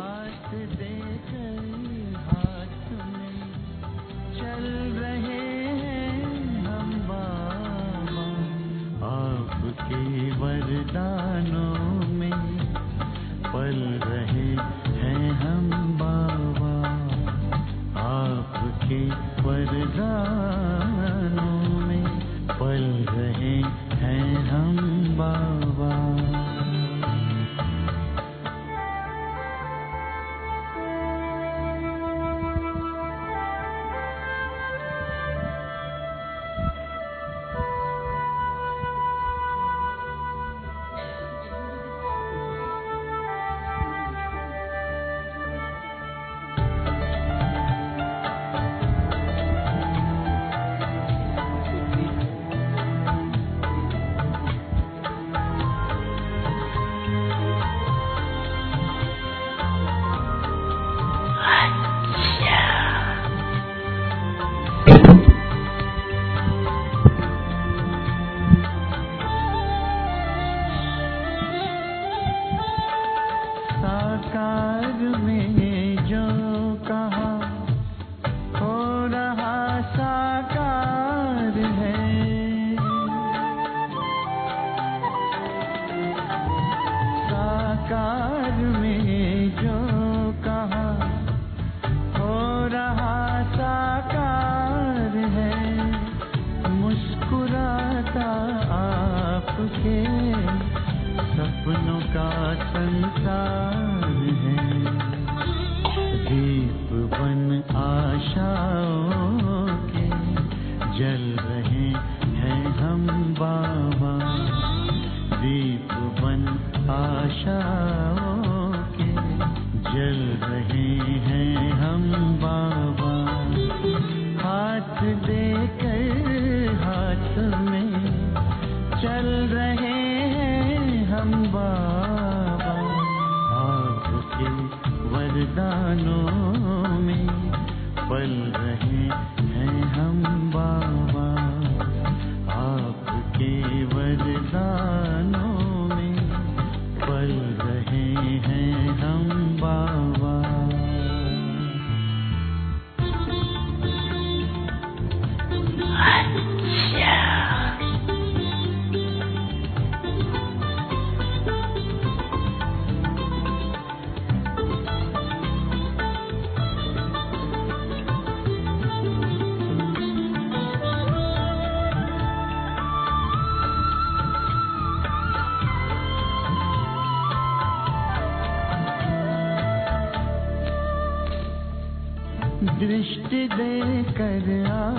Speaker 2: दृष्टि देकर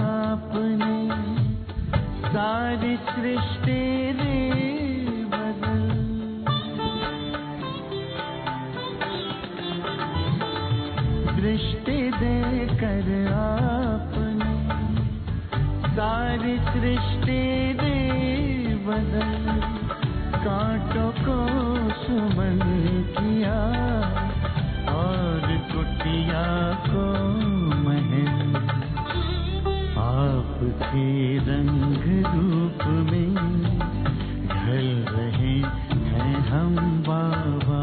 Speaker 2: आपने सारी सृष्टि रे बदल, दृष्टि देकर आपने सारी सृष्टि रे बदल, कांटों को सुमन किया और कुटिया को महल, आपके रंग रूप में ढल रहे हैं हम बाबा,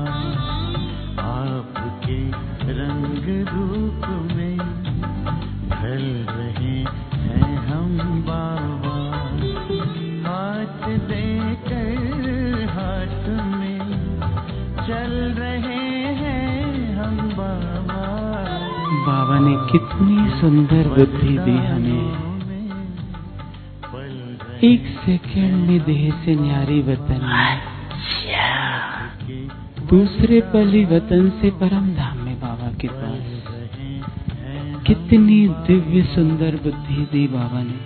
Speaker 2: आपके रंग रूप में ढल रहे हैं हम बाबा। हाथ देकर हाथ में चल रहे हैं हम बाबा।
Speaker 1: बाबा ने कितनी सुंदर बुद्धि दी हमें। एक सेकंड में देह से न्यारी वतन में, दूसरे पल ही वतन से परम धाम में बाबा के पास। कितनी दिव्य सुंदर बुद्धि दी बाबा ने।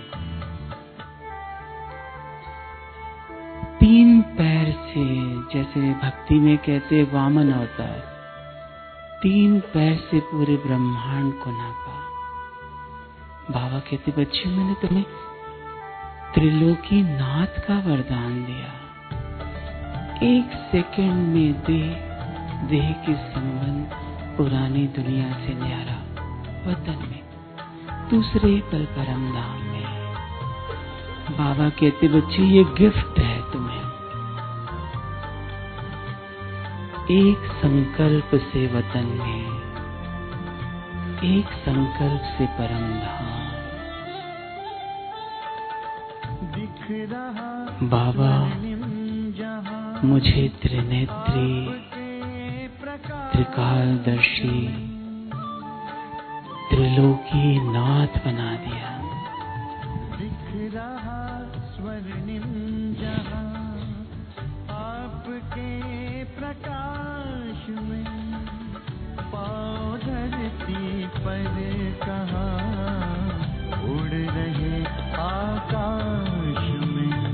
Speaker 1: 3 पैर से, जैसे भक्ति में कहते वामन अवतार, 3 पैर से पूरे ब्रह्मांड को नापा। बाबा कहते बच्चे मैंने तुम्हें त्रिलोकी नाथ का वरदान दिया। 1 सेकंड में देह के संबंध पुरानी दुनिया से न्यारा वतन में, दूसरे पल परम धाम में। बाबा कहते बच्चे ये गिफ्ट है तुम्हें। एक संकल्प से वतन में, एक संकल्प से परम धाम। बाबा मुझे त्रिनेत्री, त्रिकालदर्शी, त्रिलोकी नाथ बना दिया।
Speaker 2: दिख रहा स्वर्णिम जहां, आपके प्रकाश में पाँव धरती पर कहाँ, उड़ रहे आकाश में।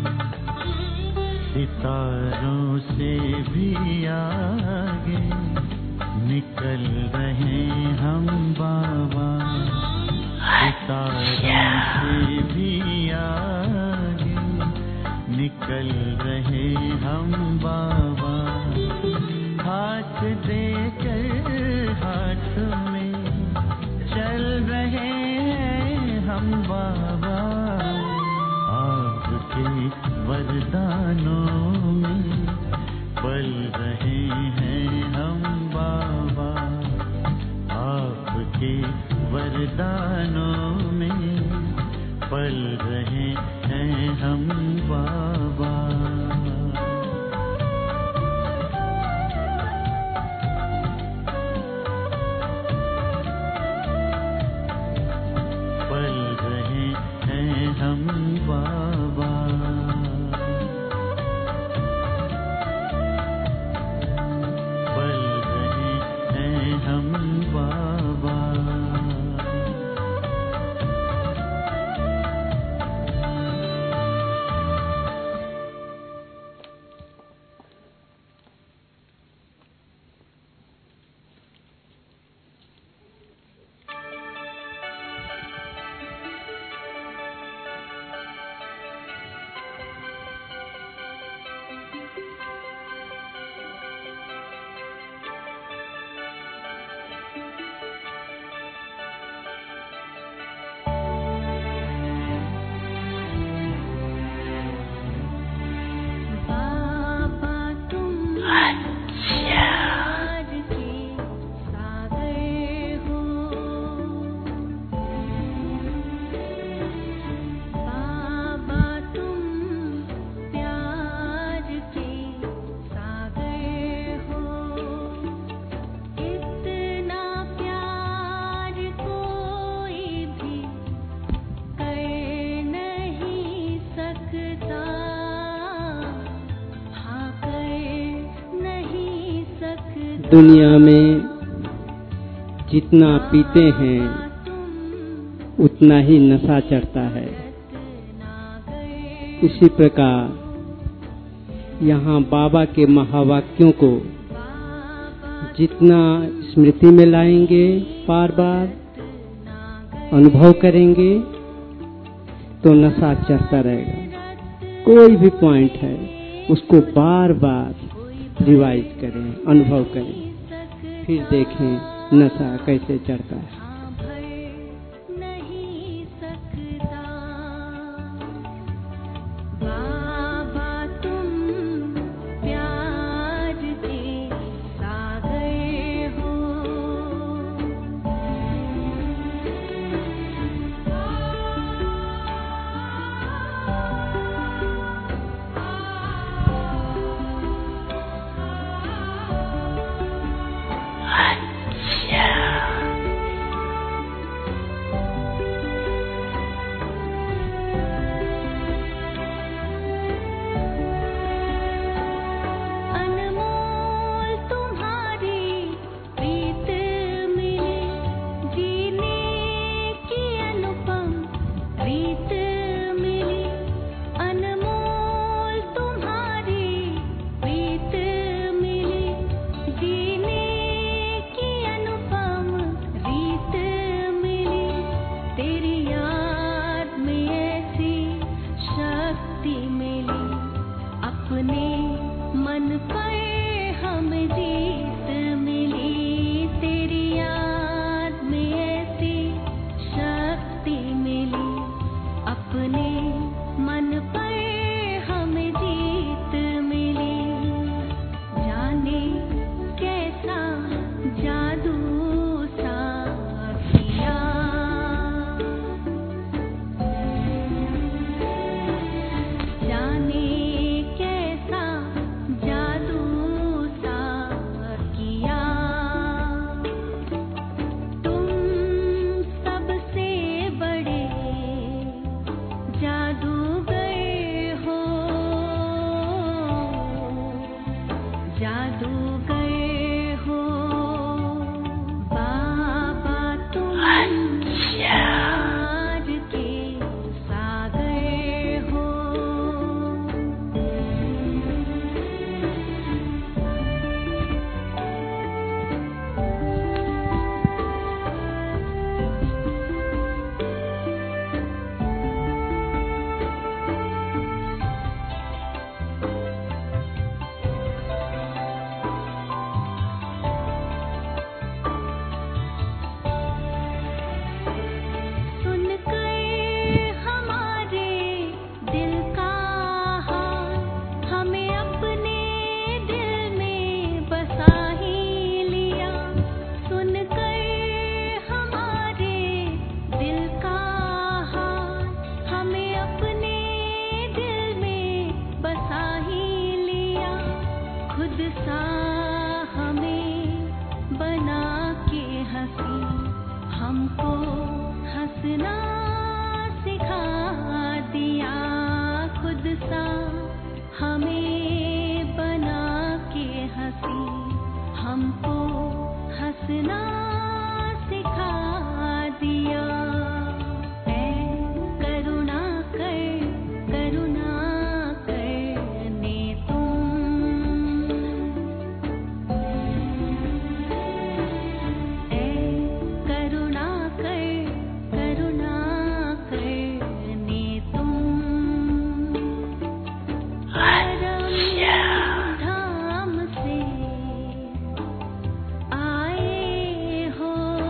Speaker 2: सितारों से भी आगे निकल रहे हम बाबा। सितारों से भी आगे निकल रहे हम बाबा। हाथ देकर हाथ में चल रहे हैं हम बाबा। आपके वरदानों में पल रहे हैं हम बाबा। आपके वरदानों में पल रहे हैं हम बाबा। पल रहे हैं हम बाबा। पल रहे हैं हम बाबा।
Speaker 5: दुनिया में जितना पीते हैं उतना ही नशा चढ़ता है। इसी प्रकार यहाँ बाबा के महावाक्यों को जितना स्मृति में लाएंगे, बार बार अनुभव करेंगे तो नशा चढ़ता रहेगा। कोई भी पॉइंट है उसको बार बार रिवाइज करें, अनुभव करें, फिर देखें नशा कैसे चढ़ता है।
Speaker 4: बाबा तुम प्यार मन पर हम जीत मिली, तेरी याद में ऐसी शक्ति मिली, अपने मन पर हमें जीत मिली। जाने कैसा जादू सा किया, जाने कैसा जादू सा किया। तुम सबसे बड़े जादूगर हो, जादूगर हो बाबा, तुम प्यार के सागर हो। सुनकर हमारे दिल का हाल, हमें अपने दिल में बसा ही लिया। सुनकर हमारे दिल का हाल, हमें अपने दिल में बसा ही लिया। खुद सा हमें बना के हंसी, हमको हंसना सिखा दिया। खुद सा हमें बना के हंसी, हमको हंसना सिखा दिया। ऐ करुणा करने तुम, ऐ करुणा करने तुम। परम धाम से आए हो,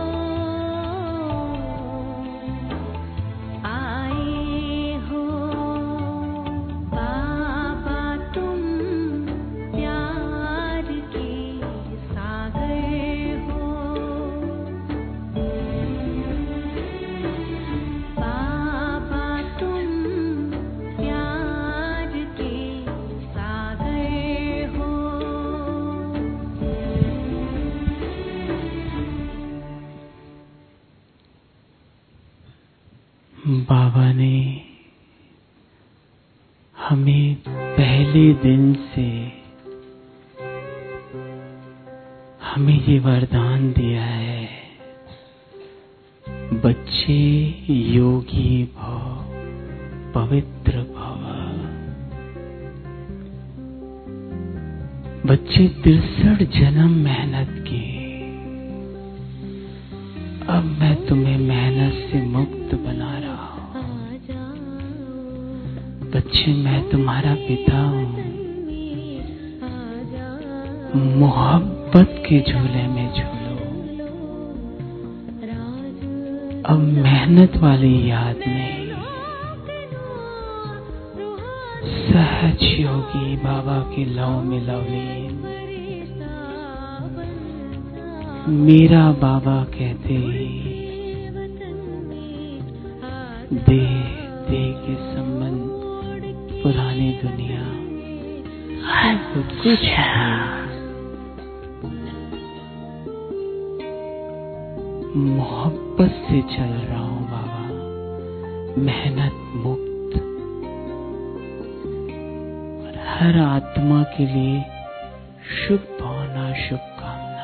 Speaker 4: आए हो बाबा, तुम प्यार के सागर हो। बाबा तुम प्यार के सागर हो।
Speaker 1: बाबा ने हमें पहले दिन से हमें ये वरदान दिया है, बच्चे योगी भव, पवित्र भव। बच्चे 63 जन्म मेहनत की, अब मैं तुम्हें मेहनत से मुक्त बना रहा हूँ। बच्चे, मैं तुम्हारा पिता हूँ, मोहब्बत के झूले में झूलो। अब मेहनत वाली याद में सहज योगी बाबा के लव में लवलीन। मेरा बाबा कहते देह देह के संबंध, पुरानी दुनिया सब कुछ है। मोहब्बत से चल रहा हूँ बाबा, मेहनत मुक्त। और हर आत्मा के लिए शुभ भावना, शुभकामना।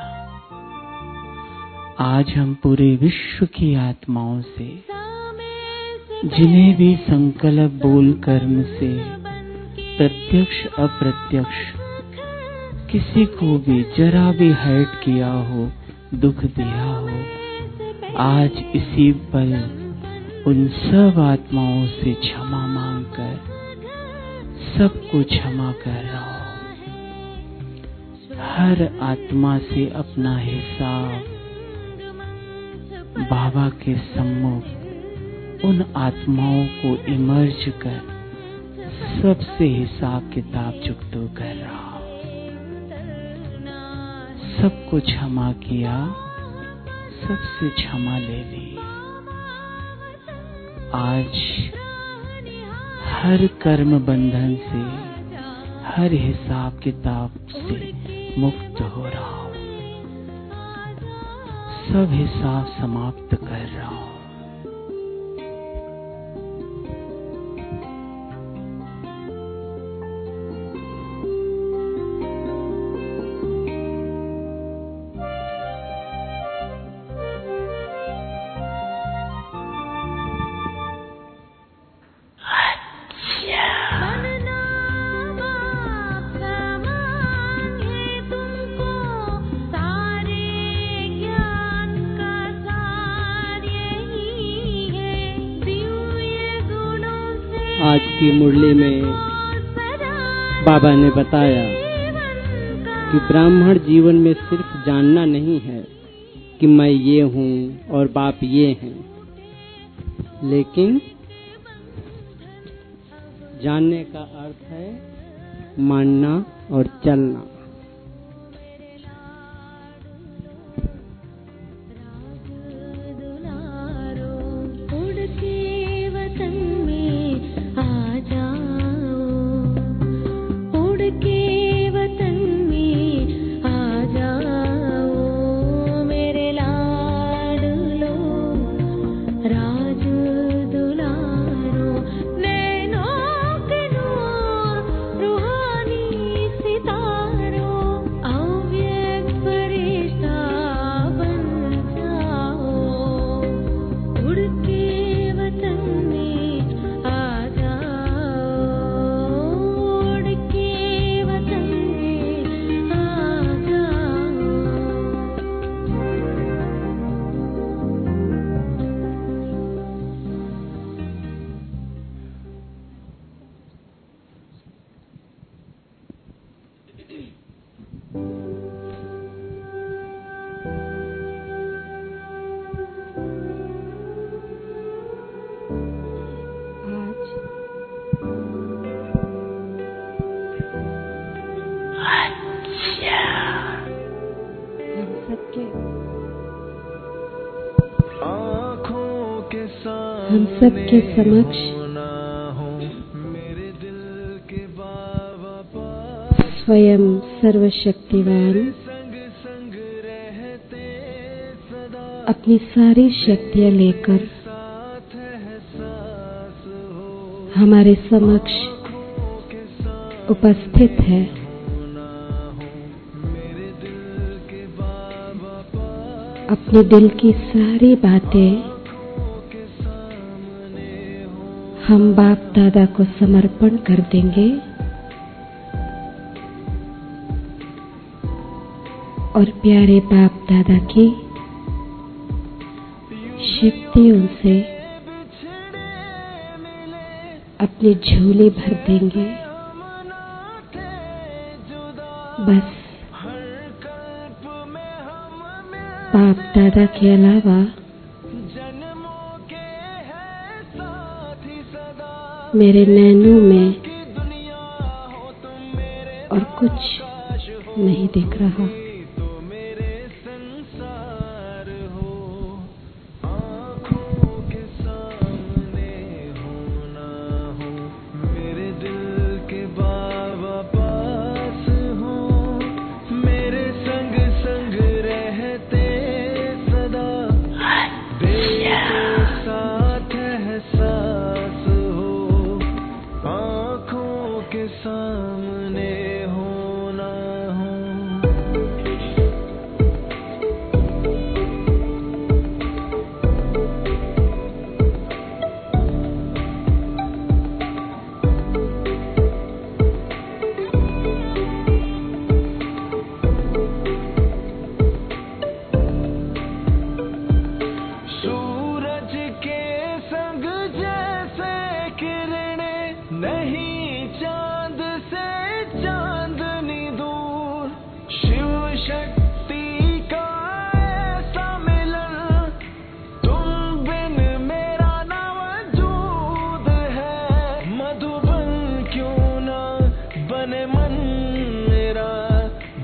Speaker 1: आज हम पूरे विश्व की आत्माओं से, जिन्हें भी संकल्प बोल कर्म से प्रत्यक्ष अप्रत्यक्ष किसी को भी जरा भी हर्ट किया हो, दुख दिया हो, आज इसी पल उन सब आत्माओं से क्षमा मांगकर सबको क्षमा कर रहा हूं। हर आत्मा से अपना हिसाब बाबा के सम्मुख उन आत्माओं को इमर्ज कर सबसे हिसाब किताब जुगतू कर रहा हूं। सबको क्षमा किया, सबसे क्षमा ले ली। आज हर कर्म बंधन से, हर हिसाब किताब से मुक्त हो रहा हूं। सब हिसाब समाप्त कर रहा हूं।
Speaker 5: आज की मुरली में बाबा ने बताया कि ब्राह्मण जीवन में सिर्फ जानना नहीं है कि मैं ये हूँ और बाप ये हैं, लेकिन जानने का अर्थ है मानना और चलना।
Speaker 6: हम सबके समक्ष स्वयं सर्वशक्तिवान अपनी सारी शक्तियां लेकर हमारे समक्ष उपस्थित है। अपने दिल की सारी बातें हम बाप दादा को समर्पण कर देंगे और प्यारे बाप दादा की शक्तियों से अपनी झोली भर देंगे। बस बाप दादा के अलावा मेरे नैनों में और कुछ नहीं दिख रहा।
Speaker 3: सामने हो ना हो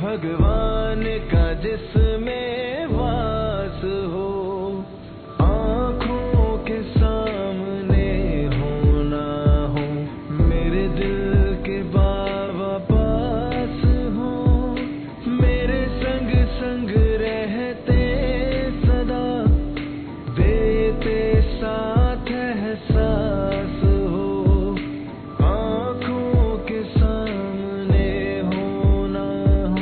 Speaker 3: भगवान का जिसमें वास हो, आँखों के सामने होना हो, मेरे दिल के बाबा पास हो, मेरे संग संग रहते सदा, देते साथ एहसास हो, आँखों के सामने होना हो।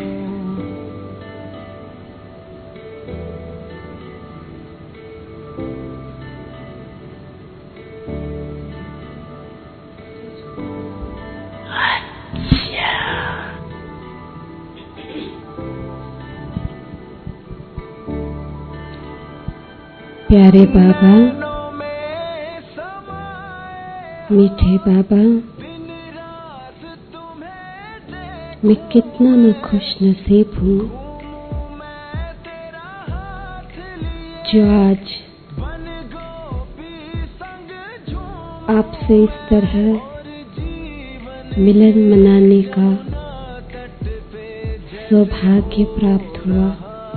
Speaker 6: प्यारे बाबा,
Speaker 3: दिनों में समाए
Speaker 6: मीठे बाबा,
Speaker 3: दिन रात तुम्हें देख,
Speaker 6: मैं कितना मैं खुश नसीब हूँ
Speaker 3: मैं तेरा हाथ लिए,
Speaker 6: जो आज
Speaker 3: बन गोपी संग झूम,
Speaker 6: आपसे इस तरह
Speaker 3: और जीवन
Speaker 6: मिलन मनाने का
Speaker 3: तट पे
Speaker 6: सौभाग्य प्राप्त हुआ।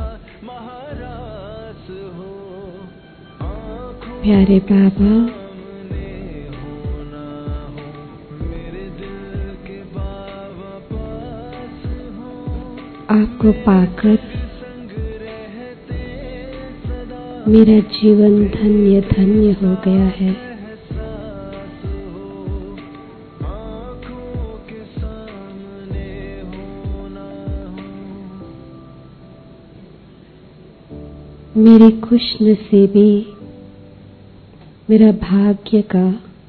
Speaker 3: महारास हो, आँखों
Speaker 6: प्यारे बाबा,
Speaker 3: सामने होना हो, मेरे दिल के बाबा पास हो,
Speaker 6: आपको पाकर
Speaker 3: संग रहते सदा,
Speaker 6: मेरा जीवन धन्य धन्य हो गया है।
Speaker 3: एहसास हो, आँखों के सामने होना हो।
Speaker 6: मेरी खुशनसीबी, मेरा भाग्य का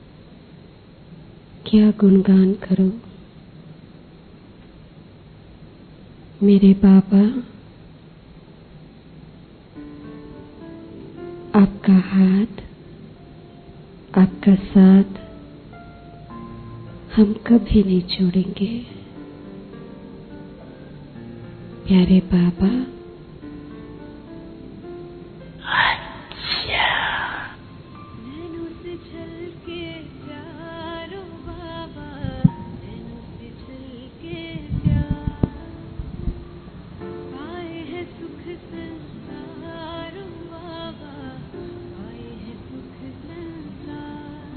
Speaker 6: क्या गुणगान करूं। मेरे बाबा, आपका हाथ, आपका साथ हम कभी नहीं छोड़ेंगे। प्यारे बाबा,
Speaker 4: नैनों से झलके प्यारो बाबा, नैनों से झलके प्यार, पाए है सुख संसारो बाबा, पाए है सुख संसार,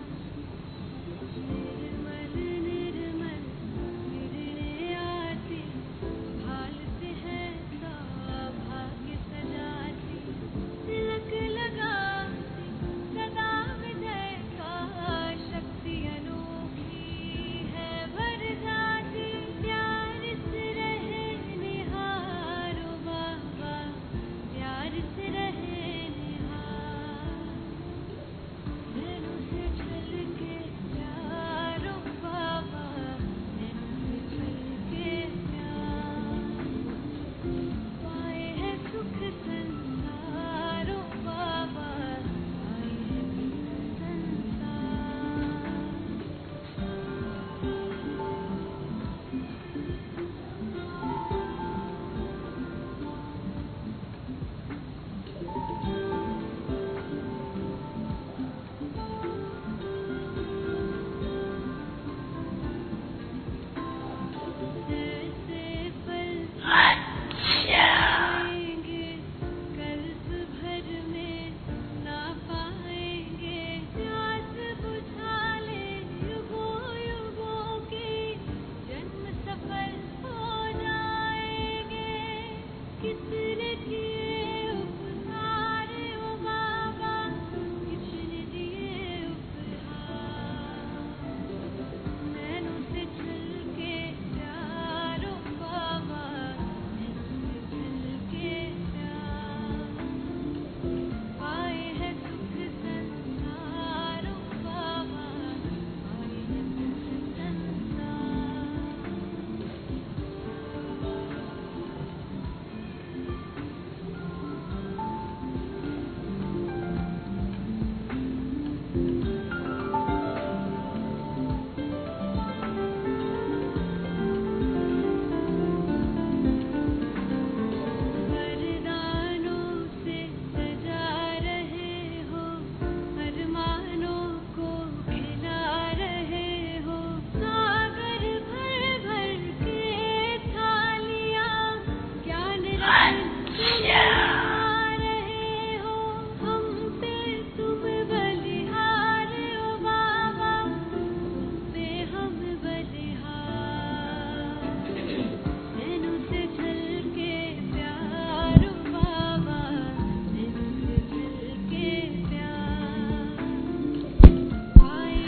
Speaker 4: निर्मल निर्मल गिरने आते, भालते हैं सारे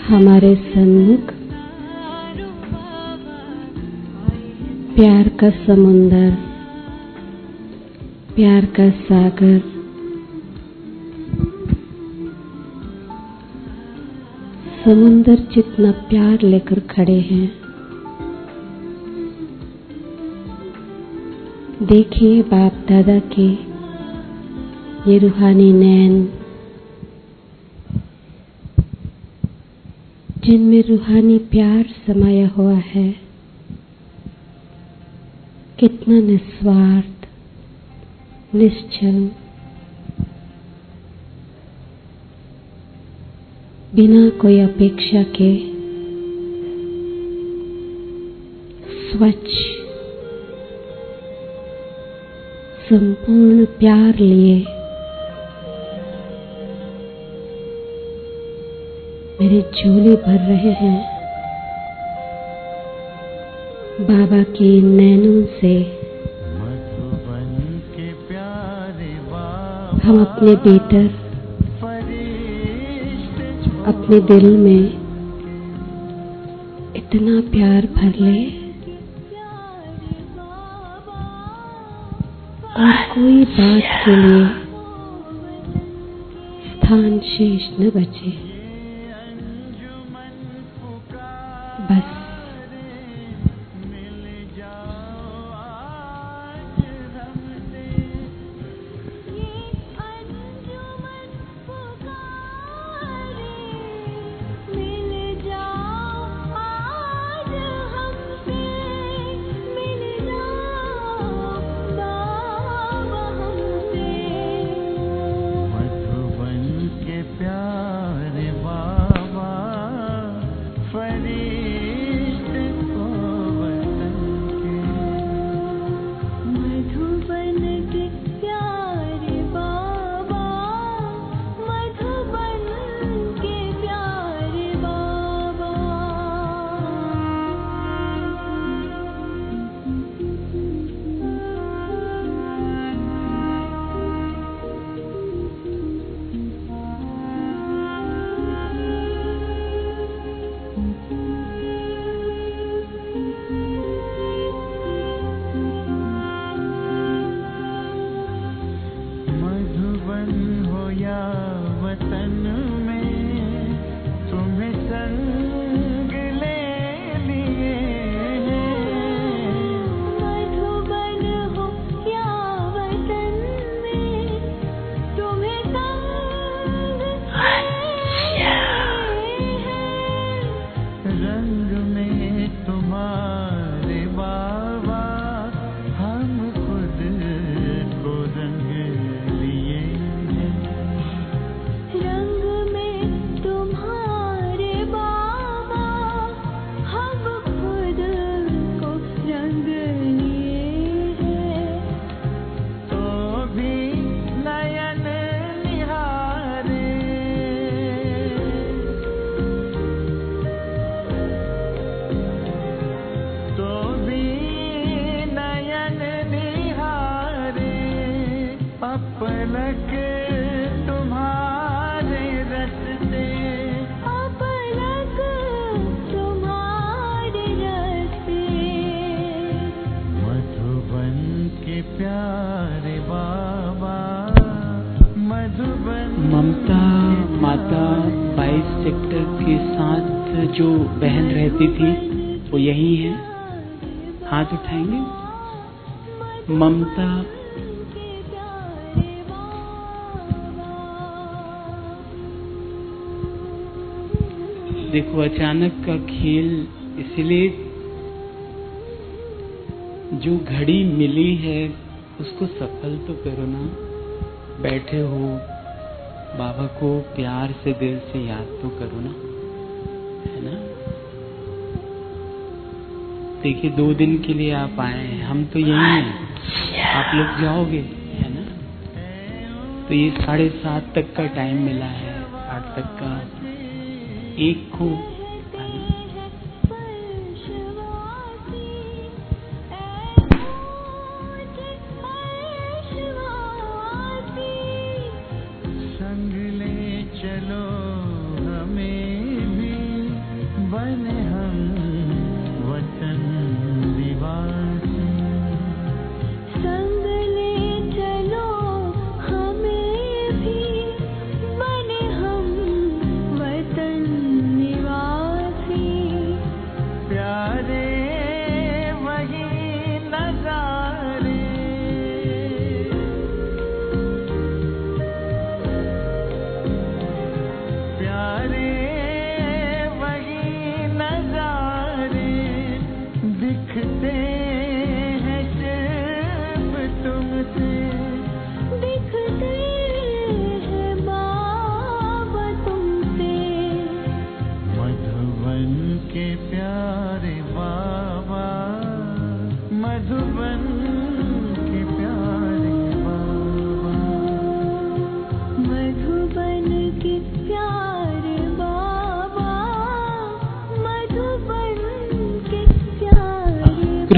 Speaker 6: हमारे सन्मुख प्यार का समुंदर, प्यार का सागर, समुंदर जितना प्यार लेकर खड़े हैं। देखिए बाप दादा के ये रूहानी नैन, जिनमें रूहानी प्यार समाया हुआ है। कितना निस्वार्थ, निश्चल, बिना कोई अपेक्षा के स्वच्छ संपूर्ण प्यार लिए मेरे झोले भर रहे हैं। बाबा के नैनों से
Speaker 2: मधुबन के प्यारे
Speaker 6: हम अपने भीतर, अपने दिल में इतना प्यार भर ले और कोई बात के लिए स्थान शेष न बचे। बस
Speaker 1: ममता माता 22 सेक्टर के साथ जो बहन रहती थी वो यही है। हाथ उठाएंगे। ममता देखो अचानक का खेल, इसलिए जो घड़ी मिली है उसको सफल तो करो ना। बैठे हो, बाबा को प्यार से दिल से याद तो करो ना, है ना। देखिए 2 दिन के लिए आप आए हैं, हम तो यही हैं, आप लोग जाओगे, है ना। तो ये 7:30 तक का टाइम मिला है, 8 तक का। एक को
Speaker 2: संग ले चलो हमें भी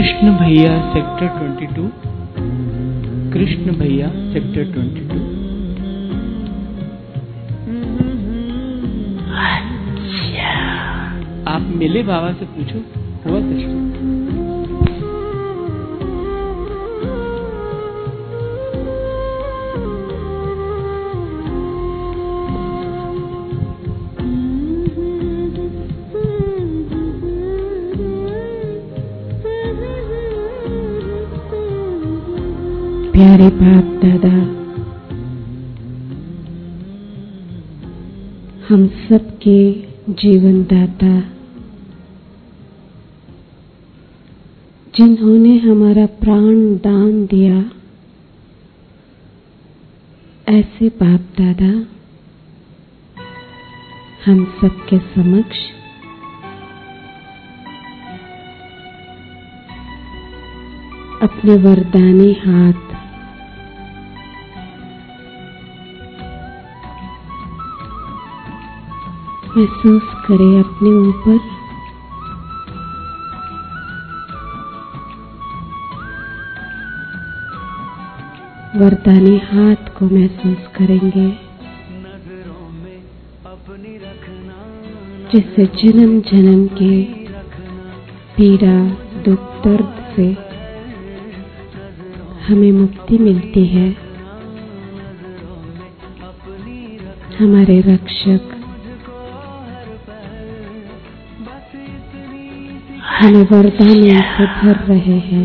Speaker 1: कृष्ण भैया सेक्टर 22, कृष्ण भैया सेक्टर 22। अच्छा, आप मिले बाबा से पूछो हुआ दर्शन।
Speaker 6: प्यारे बाप दादा, हम सबके जीवन दाता, जिन्होंने हमारा प्राण दान दिया, ऐसे बाप दादा हम सबके समक्ष अपने वरदानी हाथ महसूस करें अपने ऊपर। वरदानी हाथ को महसूस करेंगे जिससे जन्म जन्म के पीड़ा दुख दर्द से हमें मुक्ति मिलती है। हमारे रक्षक हमें वरदानों से भर रहे हैं।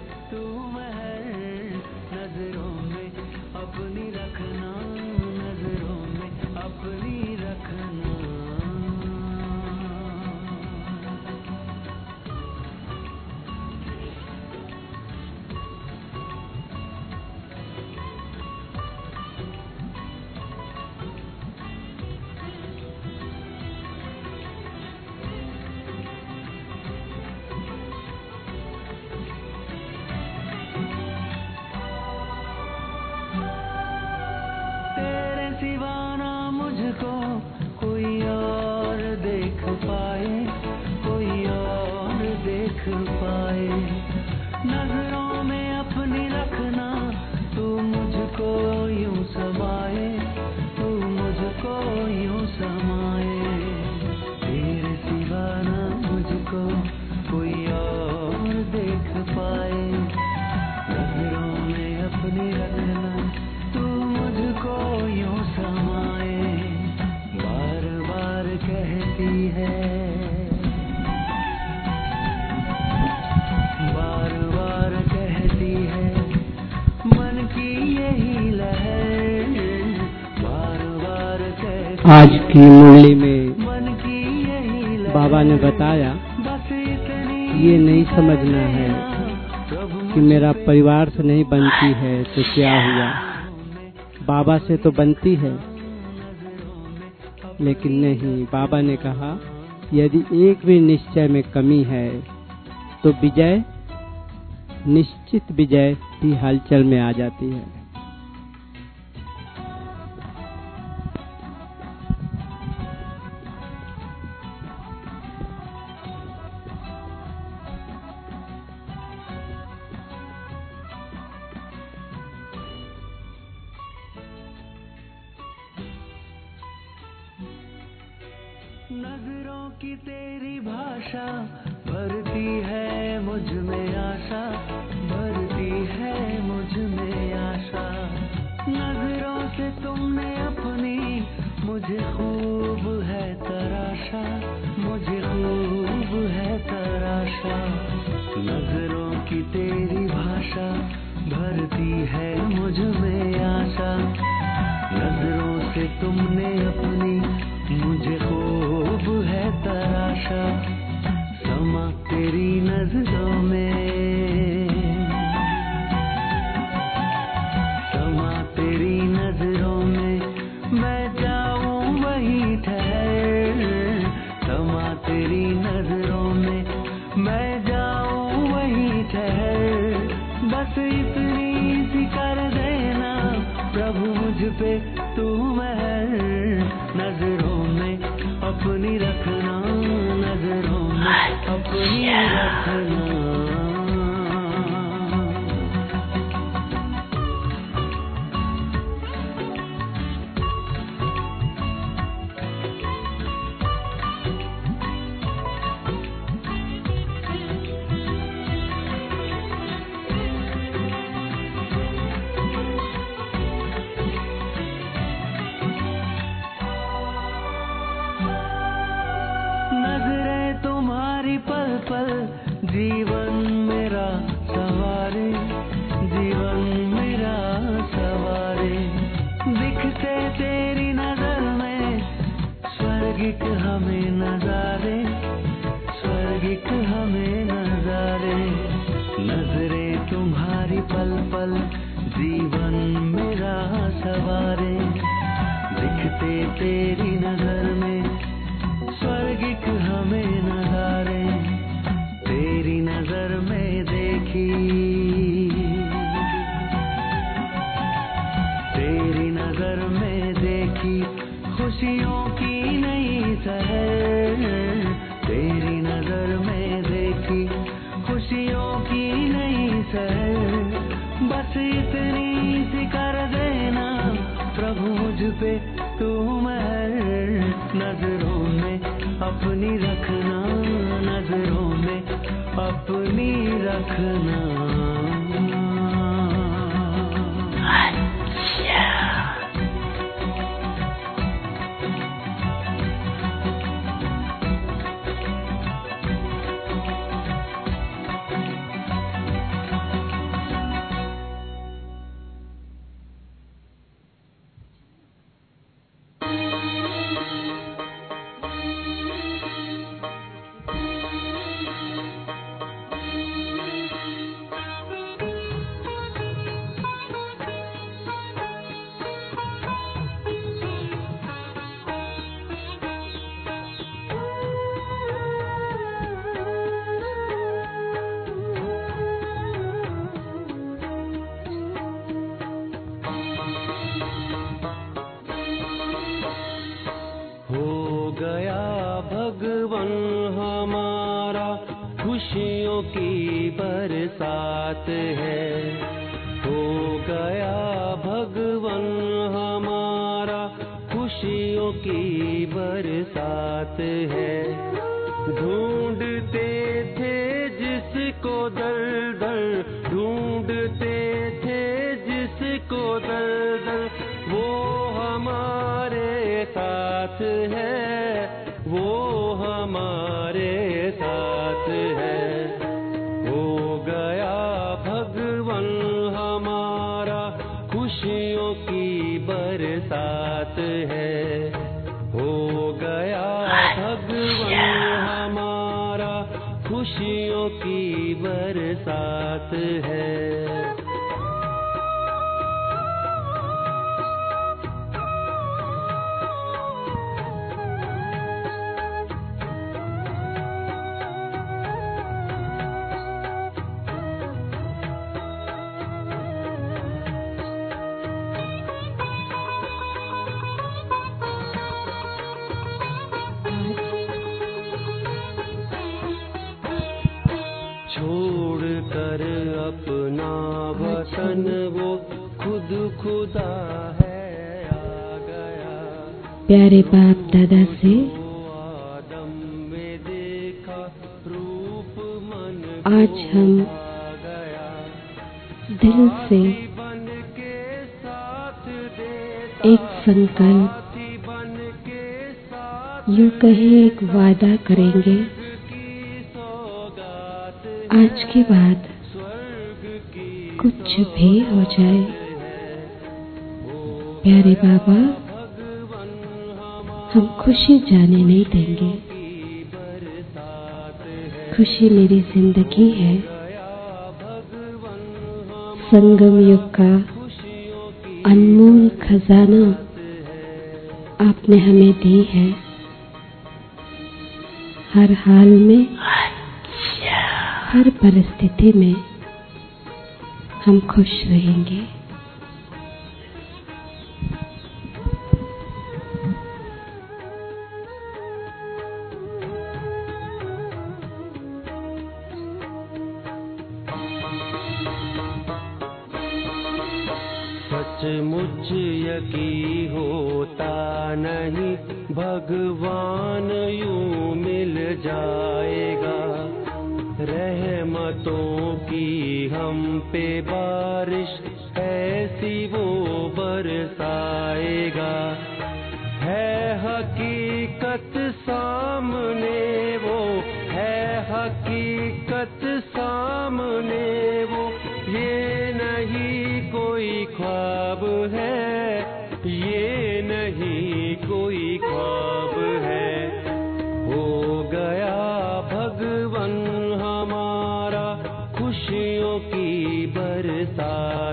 Speaker 6: आज की मुरली में बाबा ने बताया ये नहीं समझना है कि मेरा परिवार से नहीं बनती है तो क्या हुआ, बाबा से तो बनती है। लेकिन नहीं, बाबा ने कहा यदि एक भी निश्चय में कमी है तो विजय, निश्चित विजय भी हलचल में आ जाती है।
Speaker 2: नजरों की तेरी भाषा भरती है मुझ में आशा, भरती है मुझ में आशा। नजरों से तुमने अपनी मुझे खूब है तराशा, मुझे खूब है तराशा। नजरों की तेरी भाषा भरती है मुझ में आशा। नजरों से तुमने अपनी मुझे खूब है तराशा। समा तेरी नजरों में, समा तेरी नजरों में, मैं जाऊं वहीं ठहर। समा तेरी नजरों में, मैं जाऊं वहीं ठहर। बस इतनी सी कर देना प्रभु मुझ पे तू मेहर। नजरों में अपनी रखना, नजरों में अपनी रखना। हमें नजारे, स्वर्गिक हमें नजारे। नजरें तुम्हारी पल पल जीवन मेरा सवारे, दिखते तेरी नजर में स्वर्गिक हमें नजारे। तेरी नजर में देखी, तेरी नजर में देखी खुशियों की नई सहर। तेरी नजर में देखी खुशियों की नई सहर। बस इतनी सी कर देना प्रभु मुझ पे तू मेहर। नजरों में अपनी रखना, नजरों में अपनी रखना। खुशियों की बरसात है, हो गया भगवन हमारा खुशियों की बरसात है। ढूंढते थे जिसको दर दर, ढूंढते थे जिसको दर दर, वो हमारे साथ है, वो हमारे साथ है। हो गया भगवन हमारा खुशियों की बरसात है, हो गया भगवन हमारा खुशियों की बरसात है। छोड़कर अपना वतन वो खुद खुदा है आ गया।
Speaker 7: प्यारे बाप दादा से
Speaker 2: आदम में देखा रूप मन
Speaker 7: आज हम
Speaker 2: गया।
Speaker 7: दिल से
Speaker 2: बन के साथ
Speaker 7: एक संकल्प,
Speaker 2: बन के साथ
Speaker 7: यूं कहें एक वादा करेंगे। आज के बाद कुछ भी हो जाए, प्यारे बाबा हम खुशी जाने नहीं देंगे। खुशी मेरी जिंदगी है। संगम युग का अनमोल खजाना आपने हमें दी है। हर हाल में, हर परिस्थिति में हम खुश रहेंगे।
Speaker 2: सचमुच यकीन होता नहीं भगवान यूं मिल जाएगा। रहमतों की हम पे बारिश ऐसी वो बरसाएगा। है हकीकत सामने वो, है हकीकत सामने वो, ये नहीं कोई ख्वाब है, ये नहीं कोई ख्वाब है।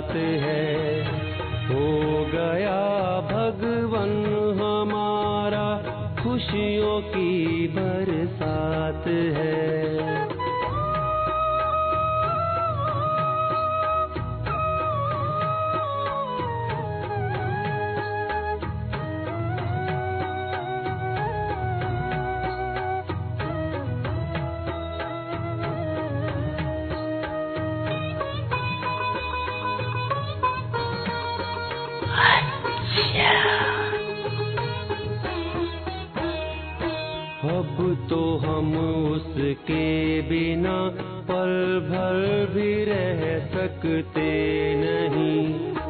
Speaker 2: साथ है। हो गया भगवन हमारा खुशियों की बरसात है। अब तो हम उसके बिना पल भर भी रह सकते नहीं,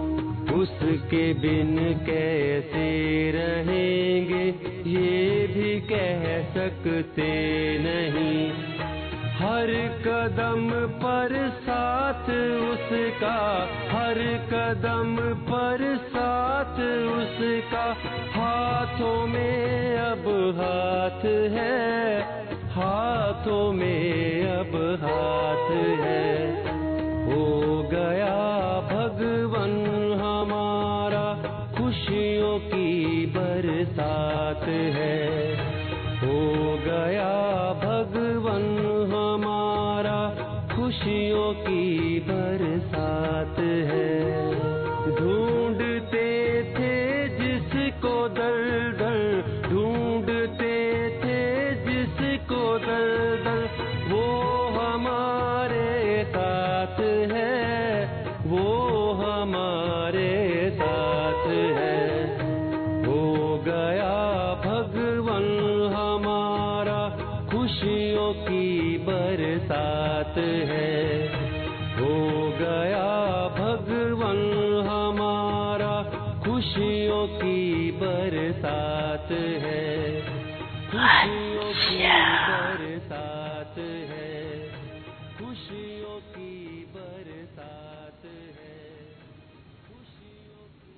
Speaker 2: उसके बिन कैसे रहेंगे ये भी कह सकते नहीं। हर कदम पर साथ उसका, हर कदम पर साथ उसका, हाथों में अब हाथ है, हाथों में अब हाथ है। हो गया भगवन हमारा खुशियों की बरसात है। हो गया भगवन हमारा खुशियों की बरसात है। ढूंढते थे जिसको दर दर, ढूंढते थे जिसको दर दर, वो हमारे साथ है, वो हमारे साथ है। हो गया भगवन हमारा खुशियों की बरसात है। हो गया भगवन हमारा खुशियों की बरसात है, खुशियों की बरसात है, खुशियों की बरसात है, खुशियों की।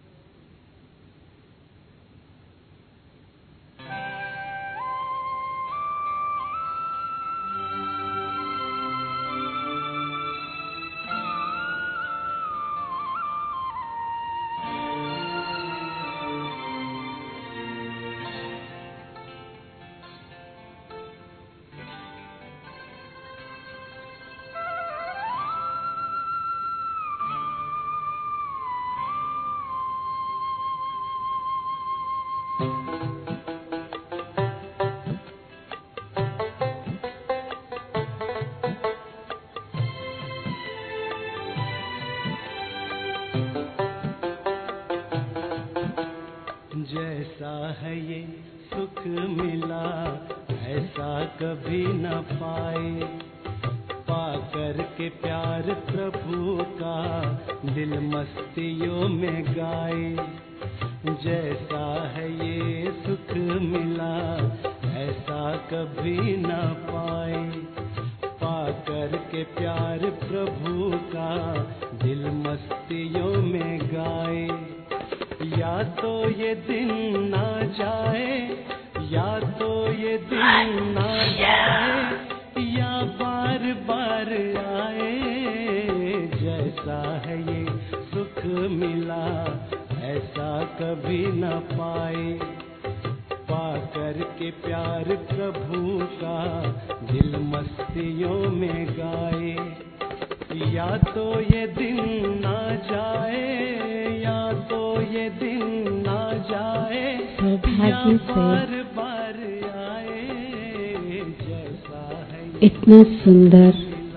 Speaker 3: जैसा है ये सुख मिला ऐसा कभी न पाए, पाकर के प्यार प्रभु का दिल मस्तियों में गाए। जैसा है ये सुख मिला ऐसा कभी न पाए, पाकर के प्यार प्रभु का दिल मस्तियों में गाए। या तो ये दिन ना जाए, या तो ये दिन ना जाए, या बार बार आए। जैसा है ये सुख मिला ऐसा कभी न पाए, पाकर के प्यार प्रभु का दिल मस्तियों में गाए। या तो ये दिन ना जाए, या तो ये दिन ना जाए,
Speaker 7: सौभाग्य
Speaker 3: बार बार आए। जैसा है
Speaker 7: इतना सुंदर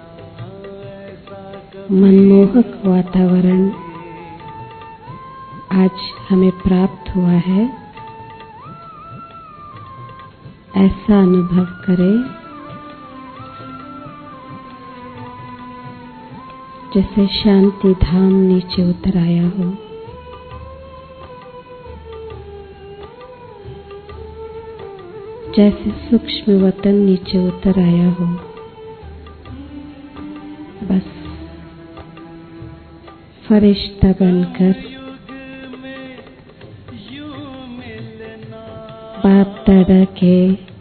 Speaker 7: मनमोहक वातावरण आज हमें प्राप्त हुआ है। ऐसा अनुभव करें जैसे शांति धाम नीचे उतर आया हो। जैसे सूक्ष्म वतन नीचे उतर आया हो। बस फरिश्ता बनकर बाप दादा के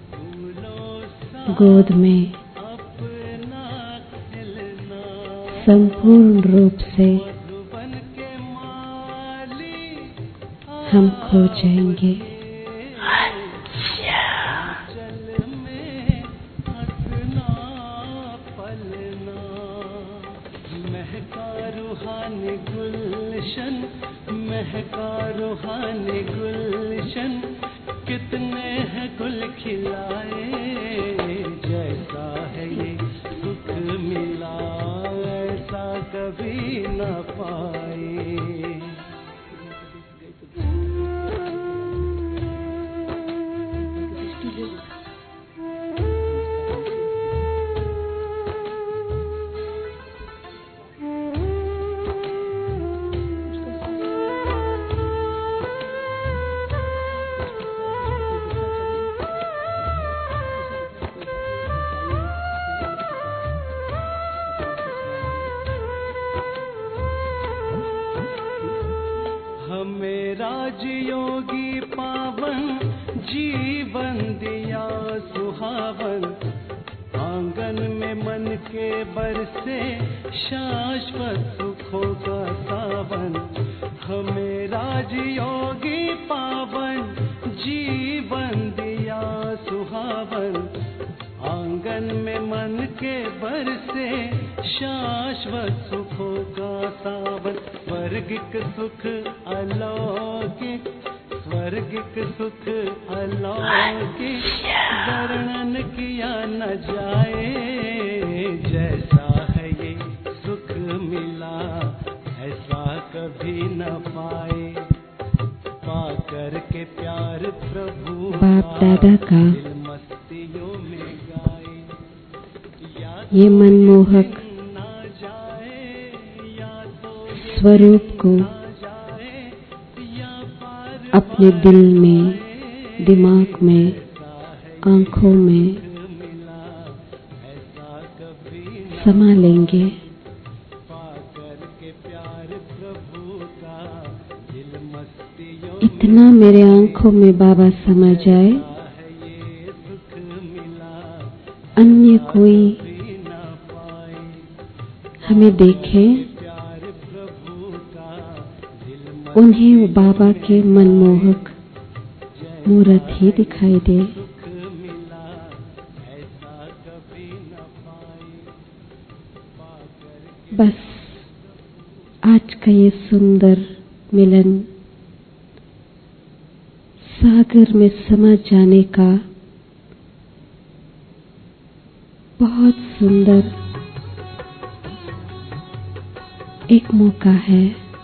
Speaker 7: गोद में संपूर्ण रूप से हम खो जाएंगे।
Speaker 6: महका रूहानी गुलशन, कितने हैं गुल खिलाए, जैसा है ये सुख मिला ऐसा कभी न पाए। हमें राजयोगी पावन जीवन दिया सुहावन, आंगन में मन के बरसे शाश्वत सुखों का सावन। हमें राजयोगी पावन जीवन दिया सुहावन, आंगन में मन के बरसे शाश्वत सुखों का सावन। स्वर्गिक सुख अलौकिक, स्वर्गिक सुख अलौकिक, वर्णन किया न जाए, जैसा है ये सुख मिला ऐसा कभी न पाए। पाकर के प्यार प्रभु
Speaker 7: बाप दादा का
Speaker 6: दिल मस्तियों में गाए,
Speaker 7: ये मनमोहक स्वरूप को अपने दिल में, दिमाग में, आंखों में समा लेंगे। इतना मेरे आंखों में बाबा समा जाए, अन्य कोई हमें देखे, उन्हें वो बाबा के मनमोहक मूर्त ही दिखाई दे। बस आज का ये सुंदर मिलन सागर में समा जाने का बहुत सुंदर एक मौका है।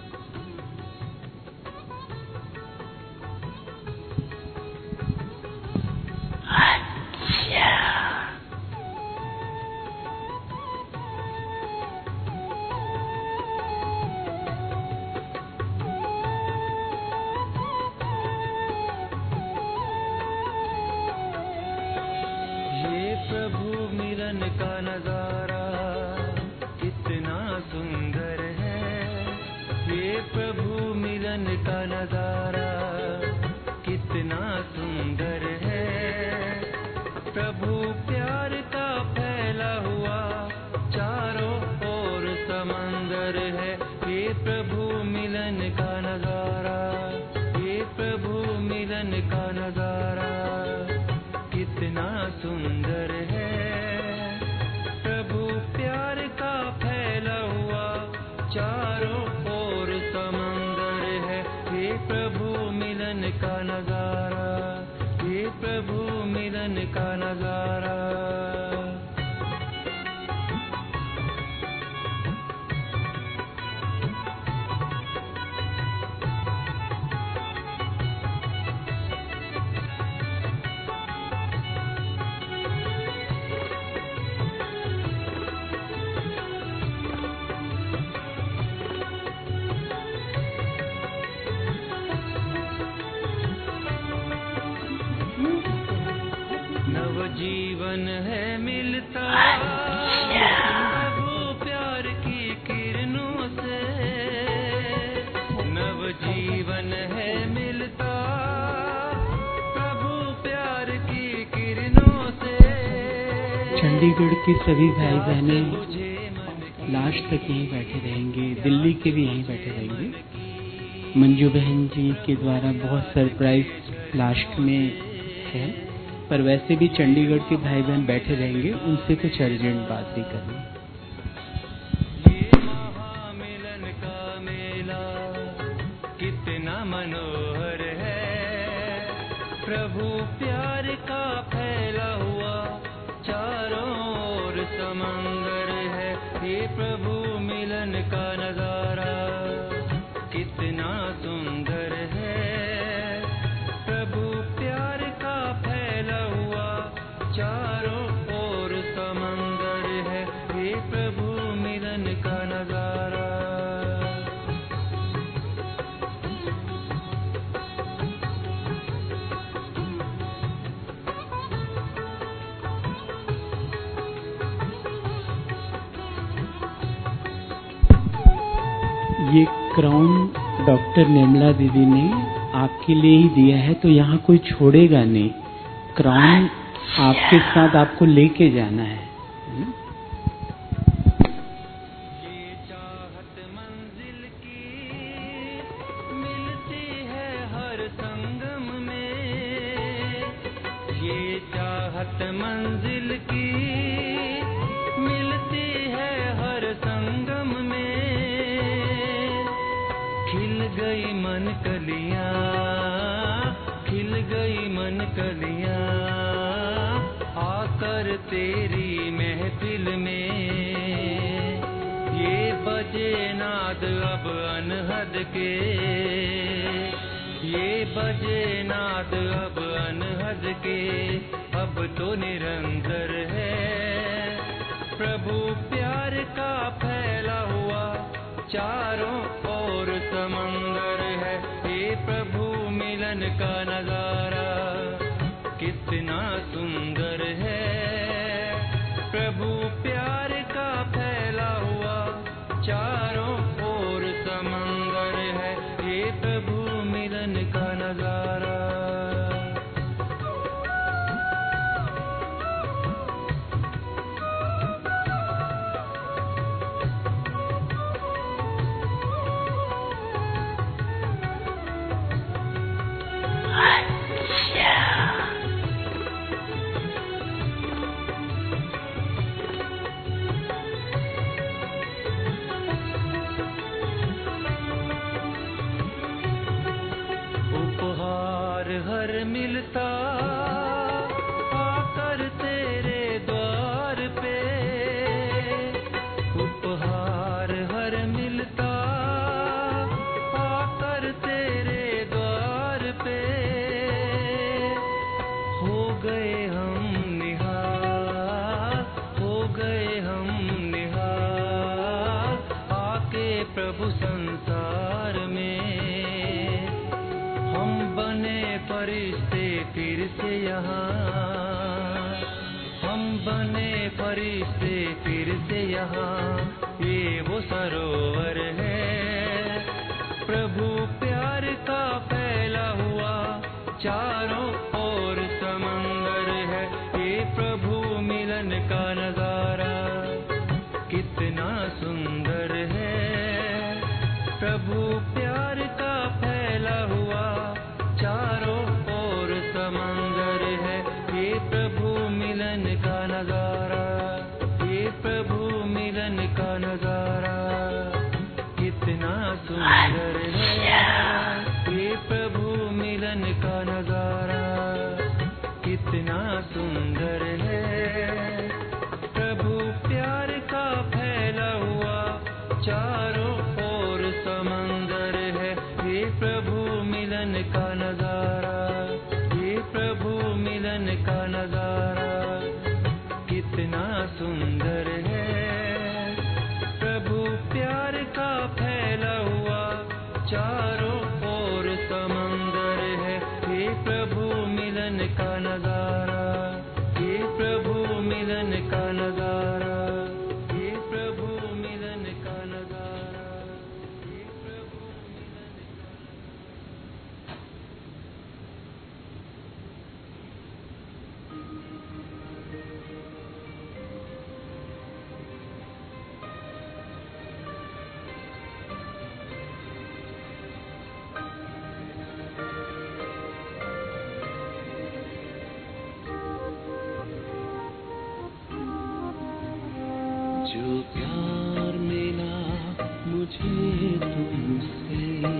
Speaker 3: जीवन है मिलता प्रभु प्यार की किरणों से, नव जीवन है मिलता प्रभु प्यार की किरणों से।
Speaker 1: चंडीगढ़ के सभी भाई बहनें लास्ट तक यहीं बैठे रहेंगे, दिल्ली के भी यहीं बैठे रहेंगे। मंजू बहन जी के द्वारा बहुत सरप्राइज लास्ट में है, पर वैसे भी चंडीगढ़ के भाई बहन बैठे रहेंगे, उनसे कुछ अर्जेंट बात भी करनी।
Speaker 2: ये महामिलन का मेला कितना मनोहर है, प्रभु प्यार का फैला हुआ चारों ओर समंदर है। ये प्रभु मिलन का नजारा कितना सुंदर है, प्रभु प्यार का फैला हुआ चारों ओर समंदर है। ये प्रभु मिलन का नजारा।
Speaker 1: ये क्राउन डॉक्टर निर्मला दीदी ने आपके लिए ही दिया है, तो यहाँ कोई छोड़ेगा नहीं। क्राउन आपके साथ आपको लेके जाना है ना?
Speaker 2: ये चाहत मंजिल की मिलती है हर संगम में, ये चाहत मंजिल की मिलती है हर संगम में। खिल गई मन कलियां, खिल गई मन कलियां, आकर तेरी महफिल में। ये बजे नाद अब अनहद के, ये बजे नाद अब अनहद के, अब तो निरंतर है। प्रभु प्यार का फैला हुआ चारों ओर समंदर है। ये प्रभु मिलन का नजारा कितना सुंदर है, प्रभु प्यार का फैला हुआ चारों ओर समंदर है। ये प्रभु मिलन का नजारा। उपहार हर मिलता आकर तेरे द्वार पे, उपहार हर मिलता आकर तेरे द्वार पे। हो गए हम निहाल, हो गए हम निहाल, आके प्रभु संसार में। हम बने फरिश्ते फिर से यहाँ, हम बने फरिश्ते फिर से यहाँ। ये वो सरोवर है, प्रभु प्यार का फैला हुआ चारों ओर समंदर है। ये प्रभु मिलन का नजारा कितना सुंदर है, प्रभु प्यार का फैला हुआ चारों ओर समंदर है। ये प्रभु मिलन का नजारा, ये प्रभु मिलन का नजारा कितना सुंदर है। ये प्रभु मिलन का नजारा कितना सुंदर है, प्रभु प्यार का फैला हुआ चारों ओर समंदर है। ये प्रभु मिलन का नजारा, ये प्रभु मिलन का नजारा कितना सुंदर है, प्रभु प्यार का फैला हुआ चारों ओर समंदर है। ये प्रभु मिलन का नजारा, ये प्रभु मिलन का नजारा, ये प्रभु मिलन का नजारा, ये प्रभु मिलन का। मुझे तुमसे।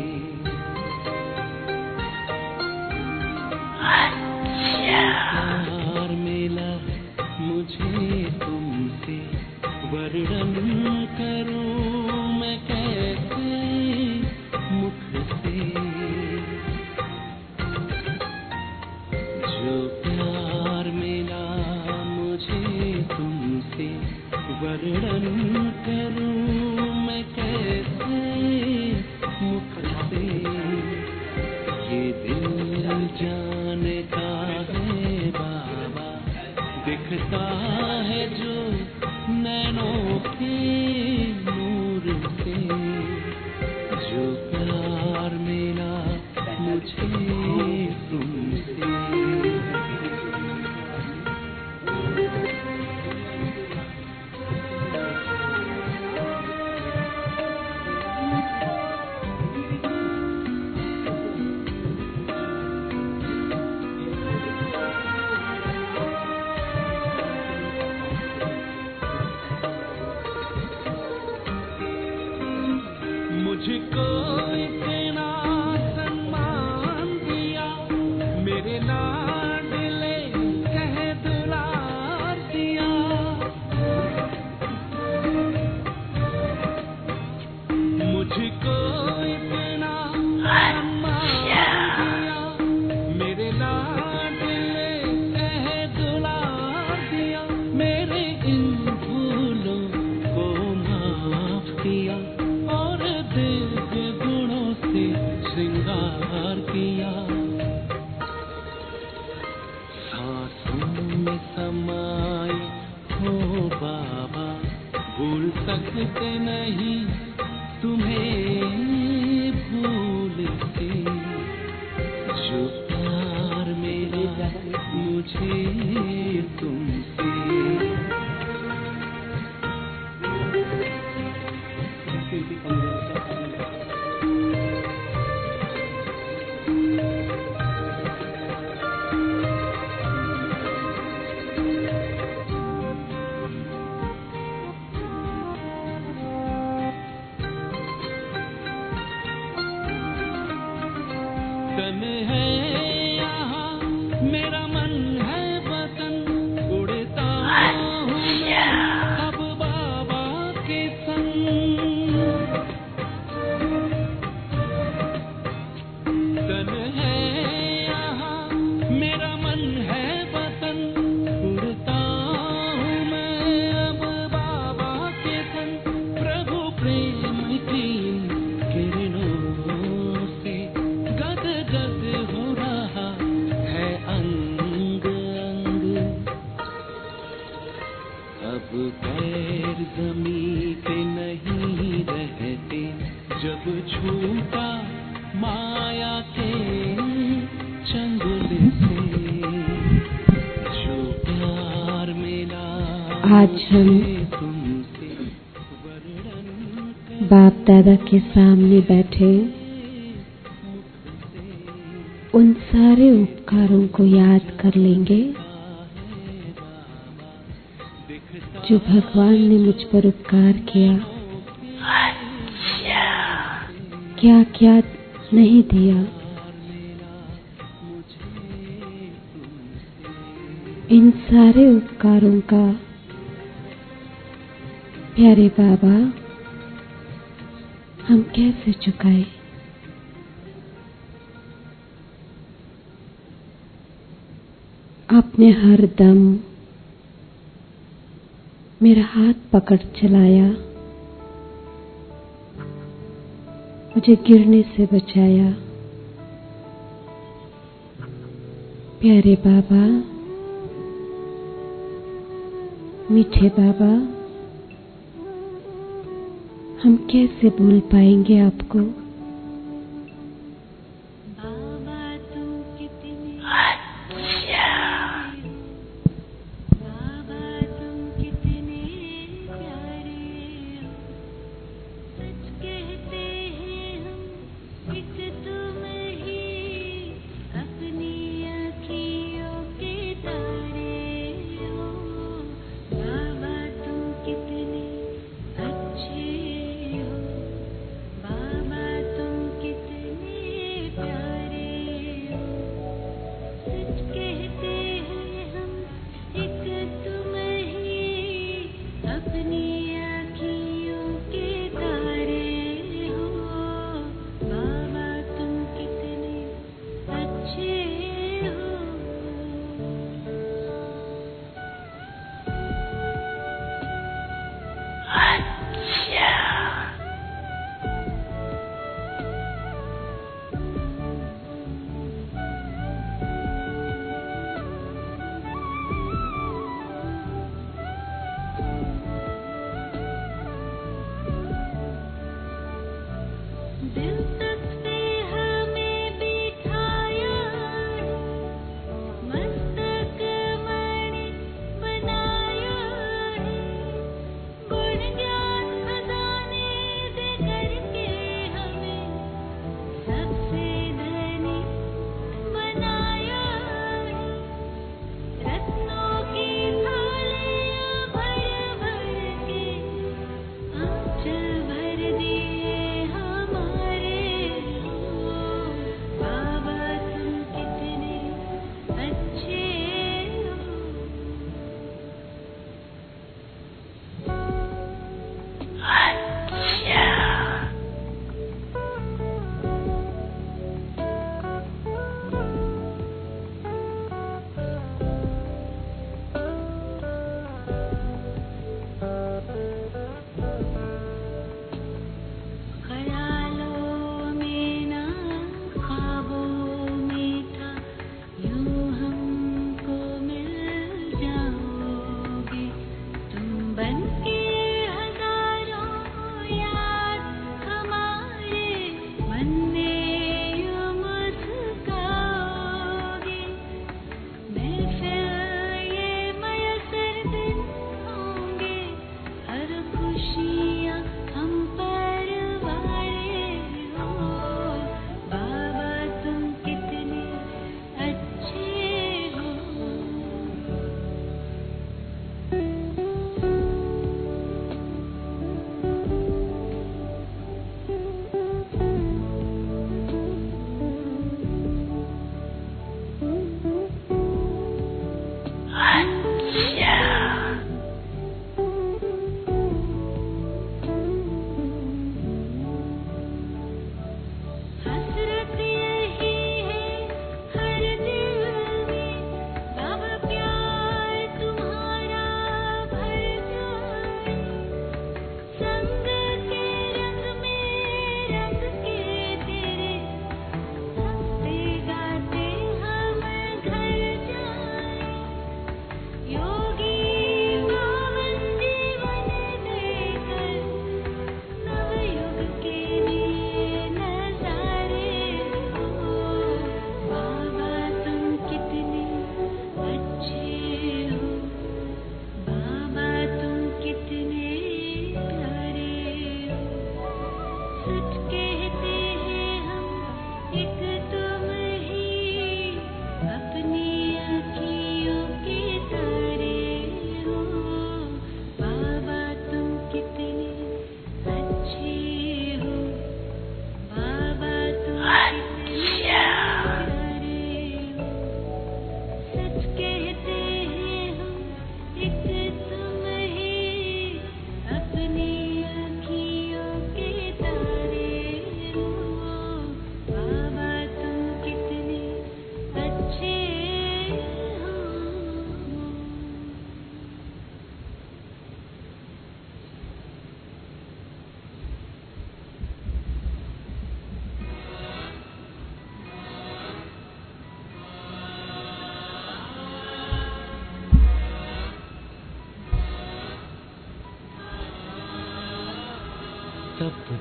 Speaker 2: प्यार मिला मुझे तुमसे, वर्णन करूं मैं कैसे मुख से। जो प्यार मिला मुझे तुमसे, वर्णन करूं मैं कैसे मुख से। ये दिल जाने का है बाबा, दिखता है जो नैनों के नूर से। जो प्यार मिला मुझे तुमसे। मुझको इतना सम्मान दिया, मेरे लाडले कह दुलार दिया। मुझको इतना सम्मान दिया, मेरे लाडले कह दुलार दिया। मेरे इन भूलों को माफ किया और दिव्य गुणों से श्रृंगार किया। सांसों में समाए हो बाबा, भूल सकते नहीं तुम्हें भूल के। जो प्यार मेरा मुझे तुमसे। तन है यहाँ मेरा मन है वतन, उड़ता हूँ मैं अब बाबा के संग। तन है यहाँ मेरा मन है वतन, उड़ता हूँ मैं अब बाबा के संग। प्रभु प्रेम की किरणों से गद गद हो रहा है अंग अंग। अब पैर ज़मीं पे नहीं रहते, जब छूटा माया के चंगुल से। जो प्यार मिला
Speaker 7: आज हम
Speaker 2: तुमसे,
Speaker 7: बाप दादा के सामने बैठे उन सारे उपकारों को याद कर लेंगे जो भगवान ने मुझ पर उपकार किया। क्या क्या नहीं दिया। इन सारे उपकारों का प्यारे बाबा हम कैसे चुकाएं। आपने हर दम मेरा हाथ पकड़ चलाया, मुझे गिरने से बचाया। प्यारे बाबा, मीठे बाबा, हम कैसे भूल पाएंगे आपको।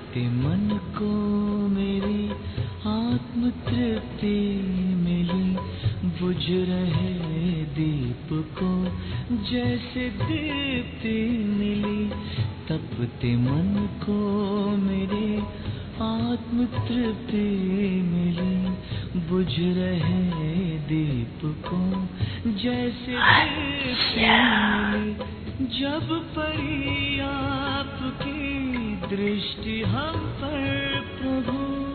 Speaker 3: तपते मन को मेरी आत्म तृप्ति मिली, बुझ रहे दीप को जैसे दीप्ति मिली। तपते मन को मेरी आत्म तृप्ति मिली, बुझ रहे दीप को जैसे दीप्ति मिली। जब पड़ी आपकी दृष्टि हम पर प्रभु,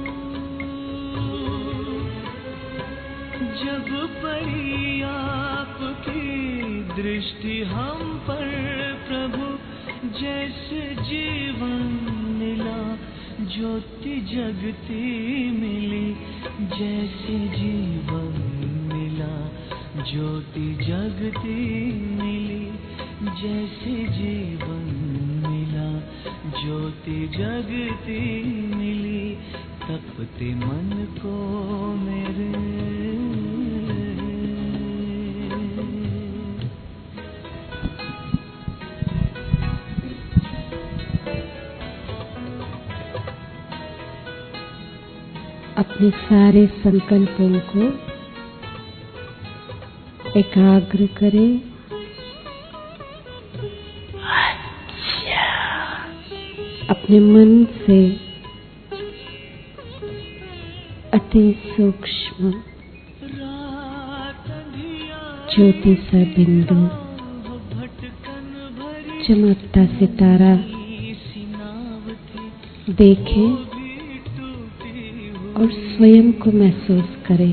Speaker 3: जब पड़ी आपकी दृष्टि हम पर प्रभु, जैसे जीवन मिला ज्योति जगती मिली, जैसे जीवन मिला ज्योति जगती मिली, जैसे जीवन मिला ज्योति जगती मिली। तपते मन को मेरे
Speaker 7: अपने सारे संकल्पों को एकाग्र करें। अपने मन से अति सूक्ष्म ज्योति सा बिंदु, चमकता सितारा देखें और स्वयं को महसूस करें।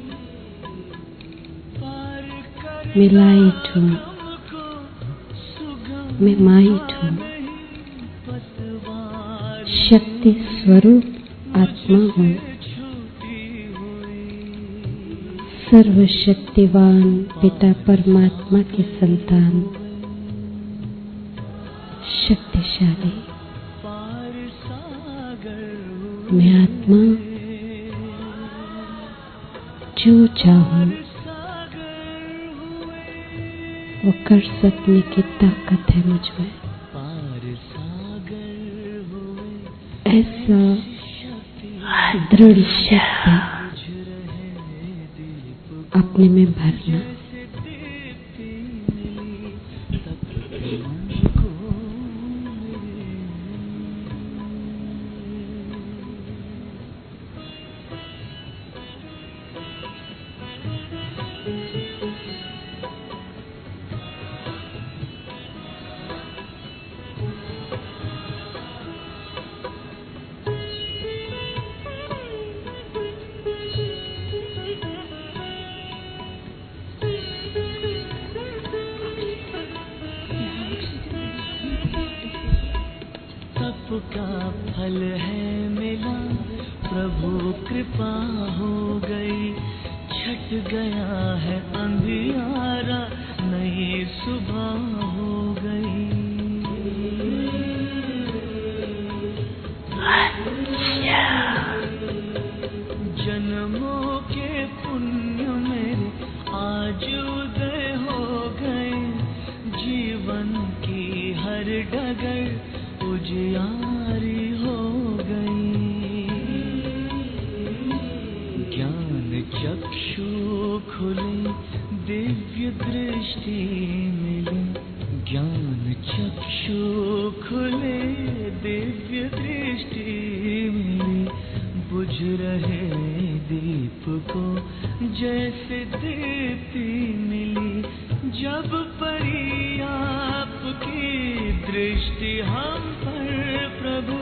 Speaker 7: मैं लाइट हूँ, मैं माइट हूँ, शक्ति स्वरूप आत्मा हूँ, सर्वशक्तिवान पिता परमात्मा की संतान, शक्तिशाली। मैं आत्मा जो चाहूं वो कर सकने की ताकत है मुझ में। ऐसा दृढ़ शक्ति अपने में भरना।
Speaker 3: का फल है मिला, प्रभु कृपा हो गई, छट गया है अंधियारा, नई सुबह हो गई। जन्मों के पुण्य मेरे आज उदय हो गए, जीवन की हर डगर उजियारी हो गई। ज्ञान चक्षु खुले, दिव्य दृष्टि मिली, ज्ञान चक्षु खुले, दिव्य दृष्टि मिली, बुझ रहे दीप को जैसे दीप्ति मिली। जब पड़ी आपकी दृष्टि हम पर प्रभु,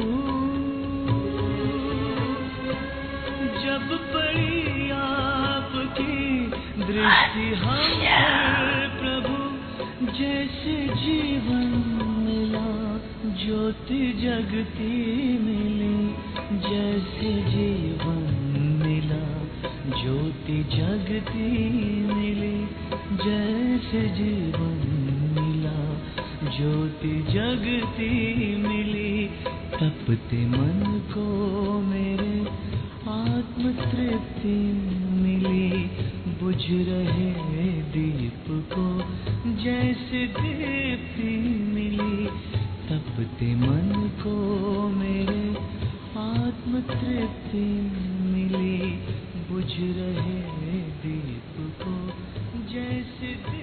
Speaker 3: जब पड़ी आपकी दृष्टि हम पर प्रभु, जैसे जीवन मिला ज्योति जगती मिली, जैसे जीवन मिला ज्योति जगती मिली, जैसे जीवन मिला ज्योति जगती मिली। तपते मन को मेरे आत्म तृप्ति मिली, बुझ रहे दीप को जैसे दीप्ति मिली। तपते मन को मेरे आत्म तृप्ति मिली बुझ रहे दीप को जैसे